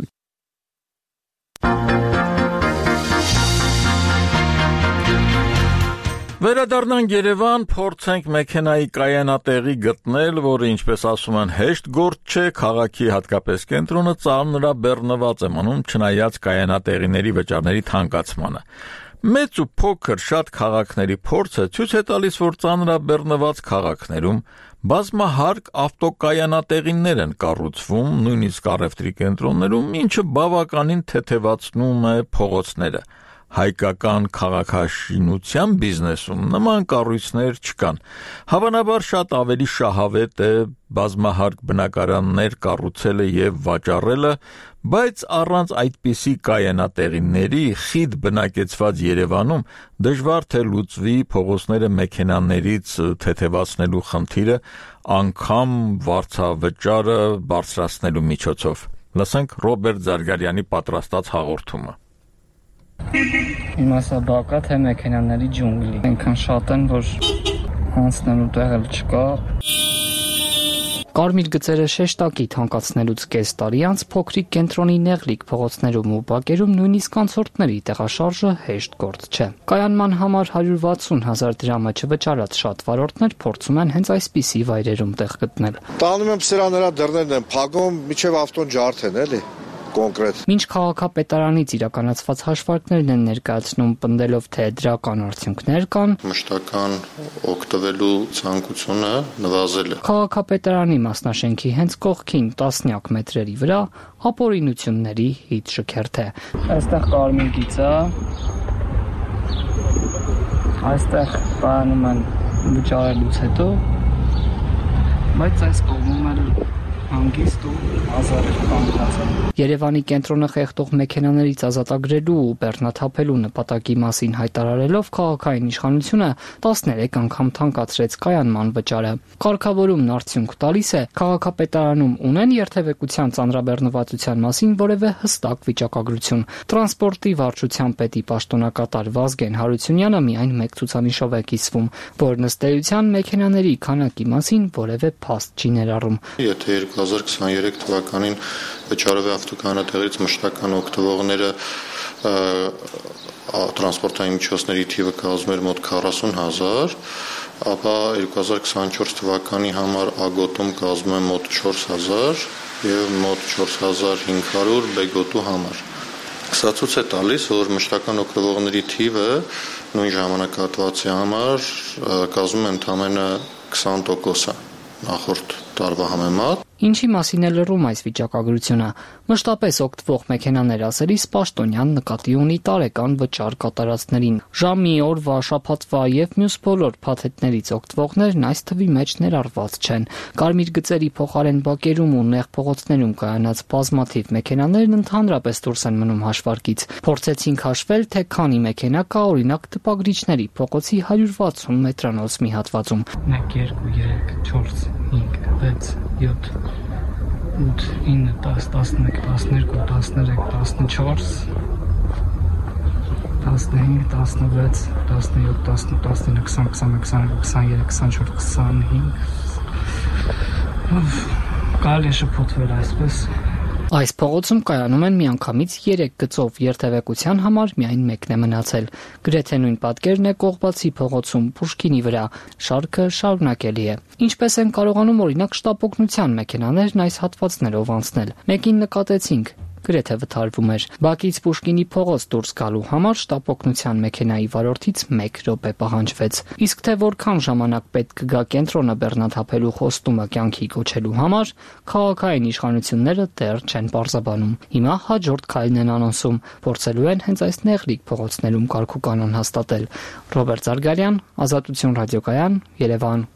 Վերադառնանք Երևան, փորձենք մեքենայի կայանատեղի գտնել, որը, ինչպես ասում են, հեշտ գործ չէ, քաղաքի հատկապես կենտրոնը ծանր բեռնված է մնում, չնայած կայանատեղիների վճարների թանկացմանը։ Մեծ ու փոքր շատ քաղաքների փորձը ցույց է տալիս, որ ծանրաբեռնված քաղաքներում բազմահարկ ավտոկայանատեղիներ են կառուցվում, նույնիսկ առևտրի կենտրոններում, ինչը բավականին թեթևացնում է փողոցները։ Հայկական քաղաքաշինության բիզնեսում նման կառույցներ չկան։ Հավանաբար շատ ավելի շահավետ է բազմահարկ բնակարաններ կառուցելը եւ վաճառելը, բայց առանց այդպիսի կայանատեղիների խիտ բնակեցված Երևանում դժվար թե լուծվի փողոցները մեքենաներից թեթևացնելու խնդիրը, անգամ վարձավճարը բարձրացնելու միջոցով։ Լսենք Ռոբերտ Զարգարյանի պատրաստած հաղորդումը։ Իմասա բակա թե մեքենաների ջունգլի։ Այնքան շատ են, որ հանցնելու տեղ էլ չկա։ Կարմիր գծերը շեշտակի թանկացնելուց կես տարի անց փոքրիկ կենտրոնի նեղլիկ փողոցներում ու բակերում նույնիսկ անցորդների տեղաշարժը հեշտ գործ չէ։ Կայանման համար հարյուր վաթսուն հազար դրամը չվճարած շատ վարորդներ փորձում են հենց այսպիսի վայրերում տեղ գտնել։ Տանում եմ սրա նրա դռներն են փակում, միջև ավտոն ջարդեն, էլի։ Կոնկրետ։ Մինչ քաղաքապետարանից իրականացված հաշվարկներն են ներկայացնում, պնդելով, թե դրական արդյունքներ կան, մշտական օգտվելու ցանկությունը նվազել է։ Քաղաքապետարանի մասնաշենքի հենց կողքին տասնյակ մետրերի վրա ապօրինությունների հիթ շքերթ է։ Այստեղ կարմիր գիծը, այստեղ պարանում են վճարելուց հետո, բայց այս կողմում էլ հանգիստ ու ազատ կանգնած։ Երևանի կենտրոնը խեղդող մեքենաներից ազատագրելու ու բեռնաթափելու նպատակի մասին հայտարարելով քաղաքային իշխանությունը տասներեք անգամ թանկացրեց կայանման վճարը։ Կարգավորումն արդյունք տալիս է, քաղաքապետարանում ունեն երթևեկության ծանրաբեռնվածության մասին որևէ հստակ վիճակագրություն։ Տրանսպորտի վարչության պետի պաշտոնակատար Վազգեն Հարությունյանը միայն մեկ ցուցանիշով է կիսվում, որն ըստ էության մեքենաների քանակի մասին որևէ փաստ չի ներառում։ Եթե երկու հազար քսաներկու երեք թվականին Վճարովի ավտոկանատեղից մշտական օգտվողները տրանսպորտային միջոցների թիվը կազմում էր մոտ քառասուն հազար, ապա երկու հազար քսանչորս թվականի համար ագոտում կազմում է մոտ չորս հազար եւ մոտ չորս հազար հինգ հարյուր բեգոտու համար։ Սա ցույց է տալիս, որ մշտական օգտվողների թիվը նույն ժամանակահատվածի համար կազմում է ընդամենը քսան տոկոս նախորդ տարվա համեմատ։ Ինչի մասին է լրում այս վիճակագրությունը։ Մշտապես օգտվող մեքենաներ ասելիս Պաշտոնյան նկատի ունի տարեկան վճար կատարածներին։ Ժամի, օրվա, շաբաթվա եւ մյուս բոլոր փաթեթներից օգտվողներն այս թվի մեջ ներառված չեն։ Կարմիր գծերի փոխարեն բակերում ու նեղ փողոցներում կայանած բազմաթիվ մեքենաներն ընդհանրապես դուրս են մնում հաշվարկից։ Փորձեցինք հաշվել, թե քանի մեքենա կա օրինակ տպագրիչների փողոցի հարյուր վաթսուն մետրանոց մի հատվածում։ մեկ, երկու, երեք, չորս, հինգ, վեց, յոթ, ութ, ինը, տասը, տասնմեկ, տասներկու, տասներեք, տասնչորս, տասնհինգ, տասնվեց, տասնյոթ, տասնութ, տասնինը, քսան, քսանմեկ, քսաներեք, քսաներեք, քսանչորս, քսանհինգ։ Կարելի է շփոթվել այսպես։ Այս փողոցում կայանում են միանգամից երեք գծով երթևեկության համար միայն մեկն է մնացել։ Գրեթե նույն պատկերն է Կողբացի փողոցում Պուշկինի վրա։ Շարքը շարունակելի է։ Ինչպես են կարողանում օրինակ շտապօգնության մեքենաներն այս հատվածներով անցնել։ Մեկին նկատեցինք, գրեթե վթարվում էր։ Բակից Պուշկինի փողոց դուրս գալու համար շտապօգնության մեքենայի վարորդից մեկ րոպե պահանջվեց։ Իսկ թե որքան ժամանակ պետք կգա կենտրոնը բեռնաթափելու խոստումը կյանքի կոչելու համար, քաղաքային իշխանությունները դեռ չեն պարզաբանում։ Հիմա հաջորդ քայլն են անոնսում, փորձելու են հենց այս նեղլիկ փողոցներում կարգուկանոն հաստատել։ Ռոբերտ Զարգարյան, Ազատություն ռադիոկայան, Երևան։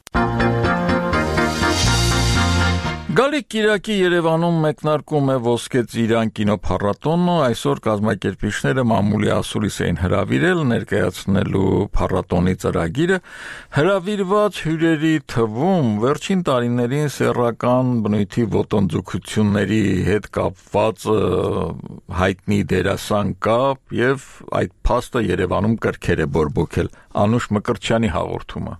Գալիք Կիրակի Երևանում մեկնարկում է Ոսկե Ծիրան կինոփառատոնը, այսօր կազմակերպիչները մամուլի ասուլիս էին հրավիրել ներկայացնելու փառատոնի ծրագիրը, հրավիրված հյուրերի թվում վերջին տարիներին սեռական բնույթի ոտնձգությունների հետ կապված հայտնի դերասան կա եւ այդ փաստը Երևանում կրքեր է բորբոքել։ Անուշ Մկրտչյանի հաղորդումը։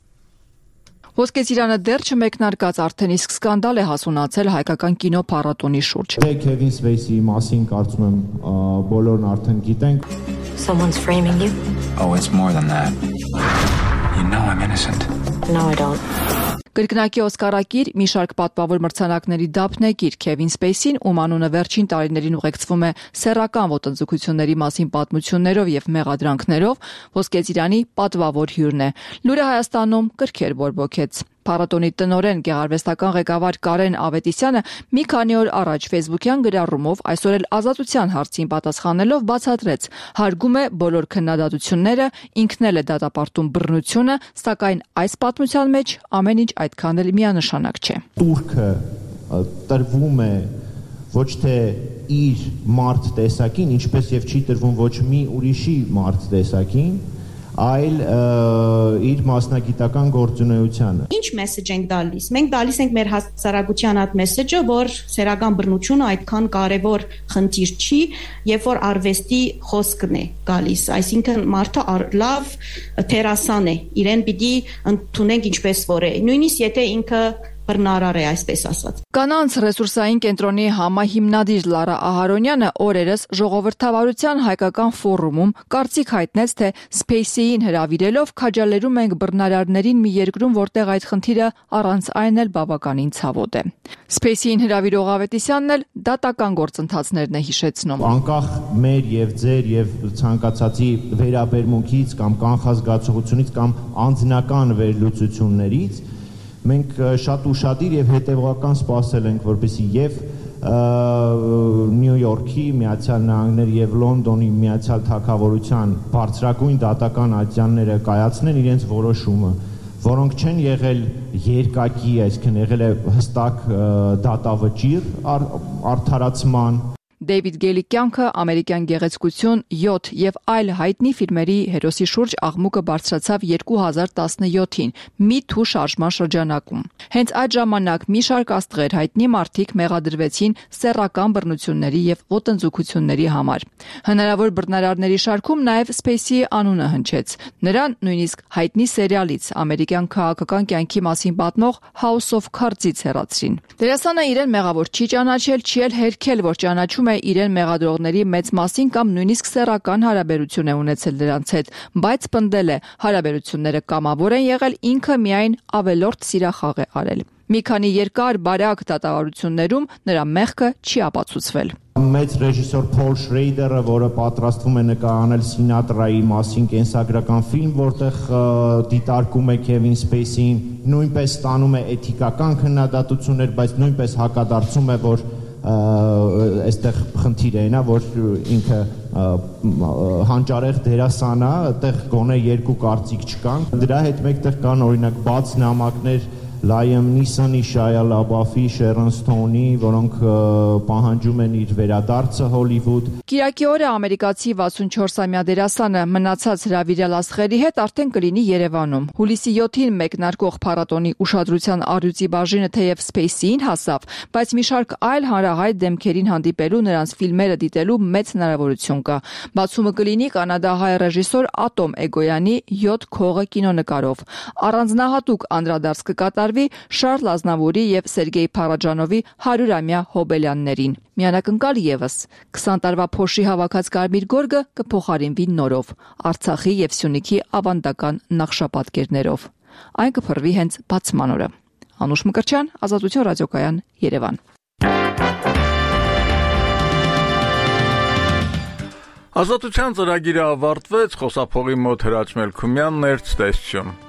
Ոսկե Ծիրանը դեռ չմեկնարկած արդեն իսկ սկանդալ է հասունացել հայկական կինո փառատոնի շուրջ։ Քևին Սպեյսի մասին կարծում եմ բոլորն արդեն գիտենք։ Someone's framing you. Oh, it's more than that. You know I'm innocent. No, I don't. Կրկնակի Օսկարակիր մի շարք պատվավոր մրցանակների դափնեկիր Քևին Սպեյսին, ում անունը վերջին տարիներին ուղեկցվում է սեռական ոտնձգությունների մասին պատմություններով եւ մեղադրանքներով, Ոսկե Ծիրանի պատվավոր հյուրն է։ Լուրը Հայաստանում կրքեր բորբոքեց։ Փառատոնի տնօրեն գեղարվեստական ղեկավար Կարեն Ավետիսյանը մի քանի օր առաջ Facebook-յան գրառումով այսօր էլ ազատության հարցին պատասխանելով բացատրեց, հարգում է բոլոր քննադատությունները, ինքն էլ է դատապարտում բռնությունը, սակայն այս պատմության մեջ ամեն ինչ այդքան էլ միանշանակ չէ։ Տուրքը տրվում է ոչ թե իր մարդ տեսակին, ինչպես եւ չի տրվում ոչ մի ուրիշի մարդ տեսակին, այլ իր մասնագիտական գործունեությանը։ Ինչ մեսեջ ենք տալիս։ Մենք տալիս ենք մեր հասարակության այդ մեսեջը, որ սեռական բռնությունը այդքան կարևոր խնդիր չի, երբ որ արվեստի խոսքն է գալիս, այսինքն մարդը լավ թերասան է, իրեն պիտի ընդունենք ինչպես որ է։ Նույնիսկ եթե ինքը բռնարար է, այսպես ասած։ Կանանց ռեսուրսային կենտրոնի համահիմնադիր Լարա Ահարոնյանը օրերս ժողովրդավարության հայկական ֆորումում կարծիք հայտնեց, թե Սպեյսիին հրավիրելով քաջալերում ենք բռնարարներին մի երկրում, որտեղ այդ խնդիրը առանց այն էլ բավականին ցավոտ է։ Սպեյսիին հրավիրող Ավետիսյանն էլ դատական գործընթացներն է հիշեցնում։ Անկախ մեր եւ ձեր եւ ցանկացածի վերաբերմունքից կամ կանխազգացողությունից կամ անձնական վերլուծություններից մենք շատ ուշադիր եւ հետեւողական սպասել ենք, որպեսզի եւ Նյու Յորքի, Միացյալ Նահանգների եւ Լոնդոնի Միացյալ Թագավորության բարձրագույն դատական ատյանները կայացնեն իրենց որոշումը, որոնք չեն եղել երկակի, այսինքն եղել է հստակ դատավճիռ արդարացման։ Դեյվիդ Գեյլի կյանքը, ամերիկյան գեղեցկություն, յոթ եւ այլ հայտնի ֆիլմերի հերոսի շուրջ աղմուկը բարձրացավ երկու հազար տասնյոթին Me Too շարժման շրջանակում։ Հենց այդ ժամանակ մի շարք աստղեր հայտնի մարդիկ մեղադրվեցին սեռական բռնությունների եւ ոտնձգությունների համար։ Հնարավոր բռնարարների շարքում նաեւ Սփեյսիի անունը հնչեց։ Նրան նույնիսկ հայտնի սերիալից ամերիկյան քաղաքական կյանքի մասին պատմող House of Cards-ից հեռացրին։ Դերասանը իրեն մեղավոր չի ճանաչել, չի էլ հերքել, որ ճանաչում է իրեն մեղադրողների մեծ մասին կամ նույնիսկ սեռական հարաբերություն է ունեցել դրանց հետ, բայց պնդել է, հարաբերությունները կամավոր են եղել, ինքը միայն ավելորդ սիրախաղ է արել։ Մի քանի երկար բարակ դատավարություններում նրա մեղքը չի ապացուցվել։ Մեծ ռեժիսոր Փոլ Շրեյդերը, որը պատրաստվում է նկարահանել Սինատրայի մասին կենսագրական ֆիլմ, որտեղ դիտարկում է Քևին Սփեյսին, նույնպես ստանում է էթիկական քննադատություններ, բայց նույնպես հակադարձում է, որ այստեղ խնդիրը այն է, որ ինքը հանճարեղ դերասան է, այդտեղ գոնե երկու կարծիք չկան։ Դրա հետ մեկտեղ կան օրինակ բաց նամակներ Լայամ Նիսոնի, Շայա Լաբաֆի, Շերոն Սթոնի, որոնք պահանջում են իր վերադարձը Հոլիվուդ։ Կիրակի օրը ամերիկացի վաթսունչորսամյա դերասանը մնացած հրավիրյալ աստղերի հետ արդեն կլինի Երևանում։ Հուլիսի յոթին մեկնարկող փառատոնի ուշադրության առյուծի բաժինը թեև Սփեյսիին հասավ, բայց մի շարք այլ հանրահայտ դեմքերին հանդիպելու, նրանց ֆիլմերը դիտելու մեծ հնարավորություն կա։ Բացումը կլինի կանադահայ ռեժիսոր Ատոմ Էգոյանի յոթ քողը կինոնկարով։ Առանձնահատուկ անդրադարձ կկատարվի Շարլ Ազնավուրի եւ Սերգեյ Փարաջանովի հարյուրամյա հոբելյաններին։ Միանակնկալ եւս քսան տարվա փոշի հավաքած կարմիր գորգը կփոխարինվի նորով Արցախի եւ Սյունիքի ավանդական նախշապատկերներով։ Այն կփռվի հենց բացման օրը։ Անուշ Մկրտչյան, Ազատություն ռադիոկայան, Երևան։ Ազատության ծրագիրը ավարտվեց, խոսափողի մոտ Հրաչ Մելքումյանն էր, ցտեսություն։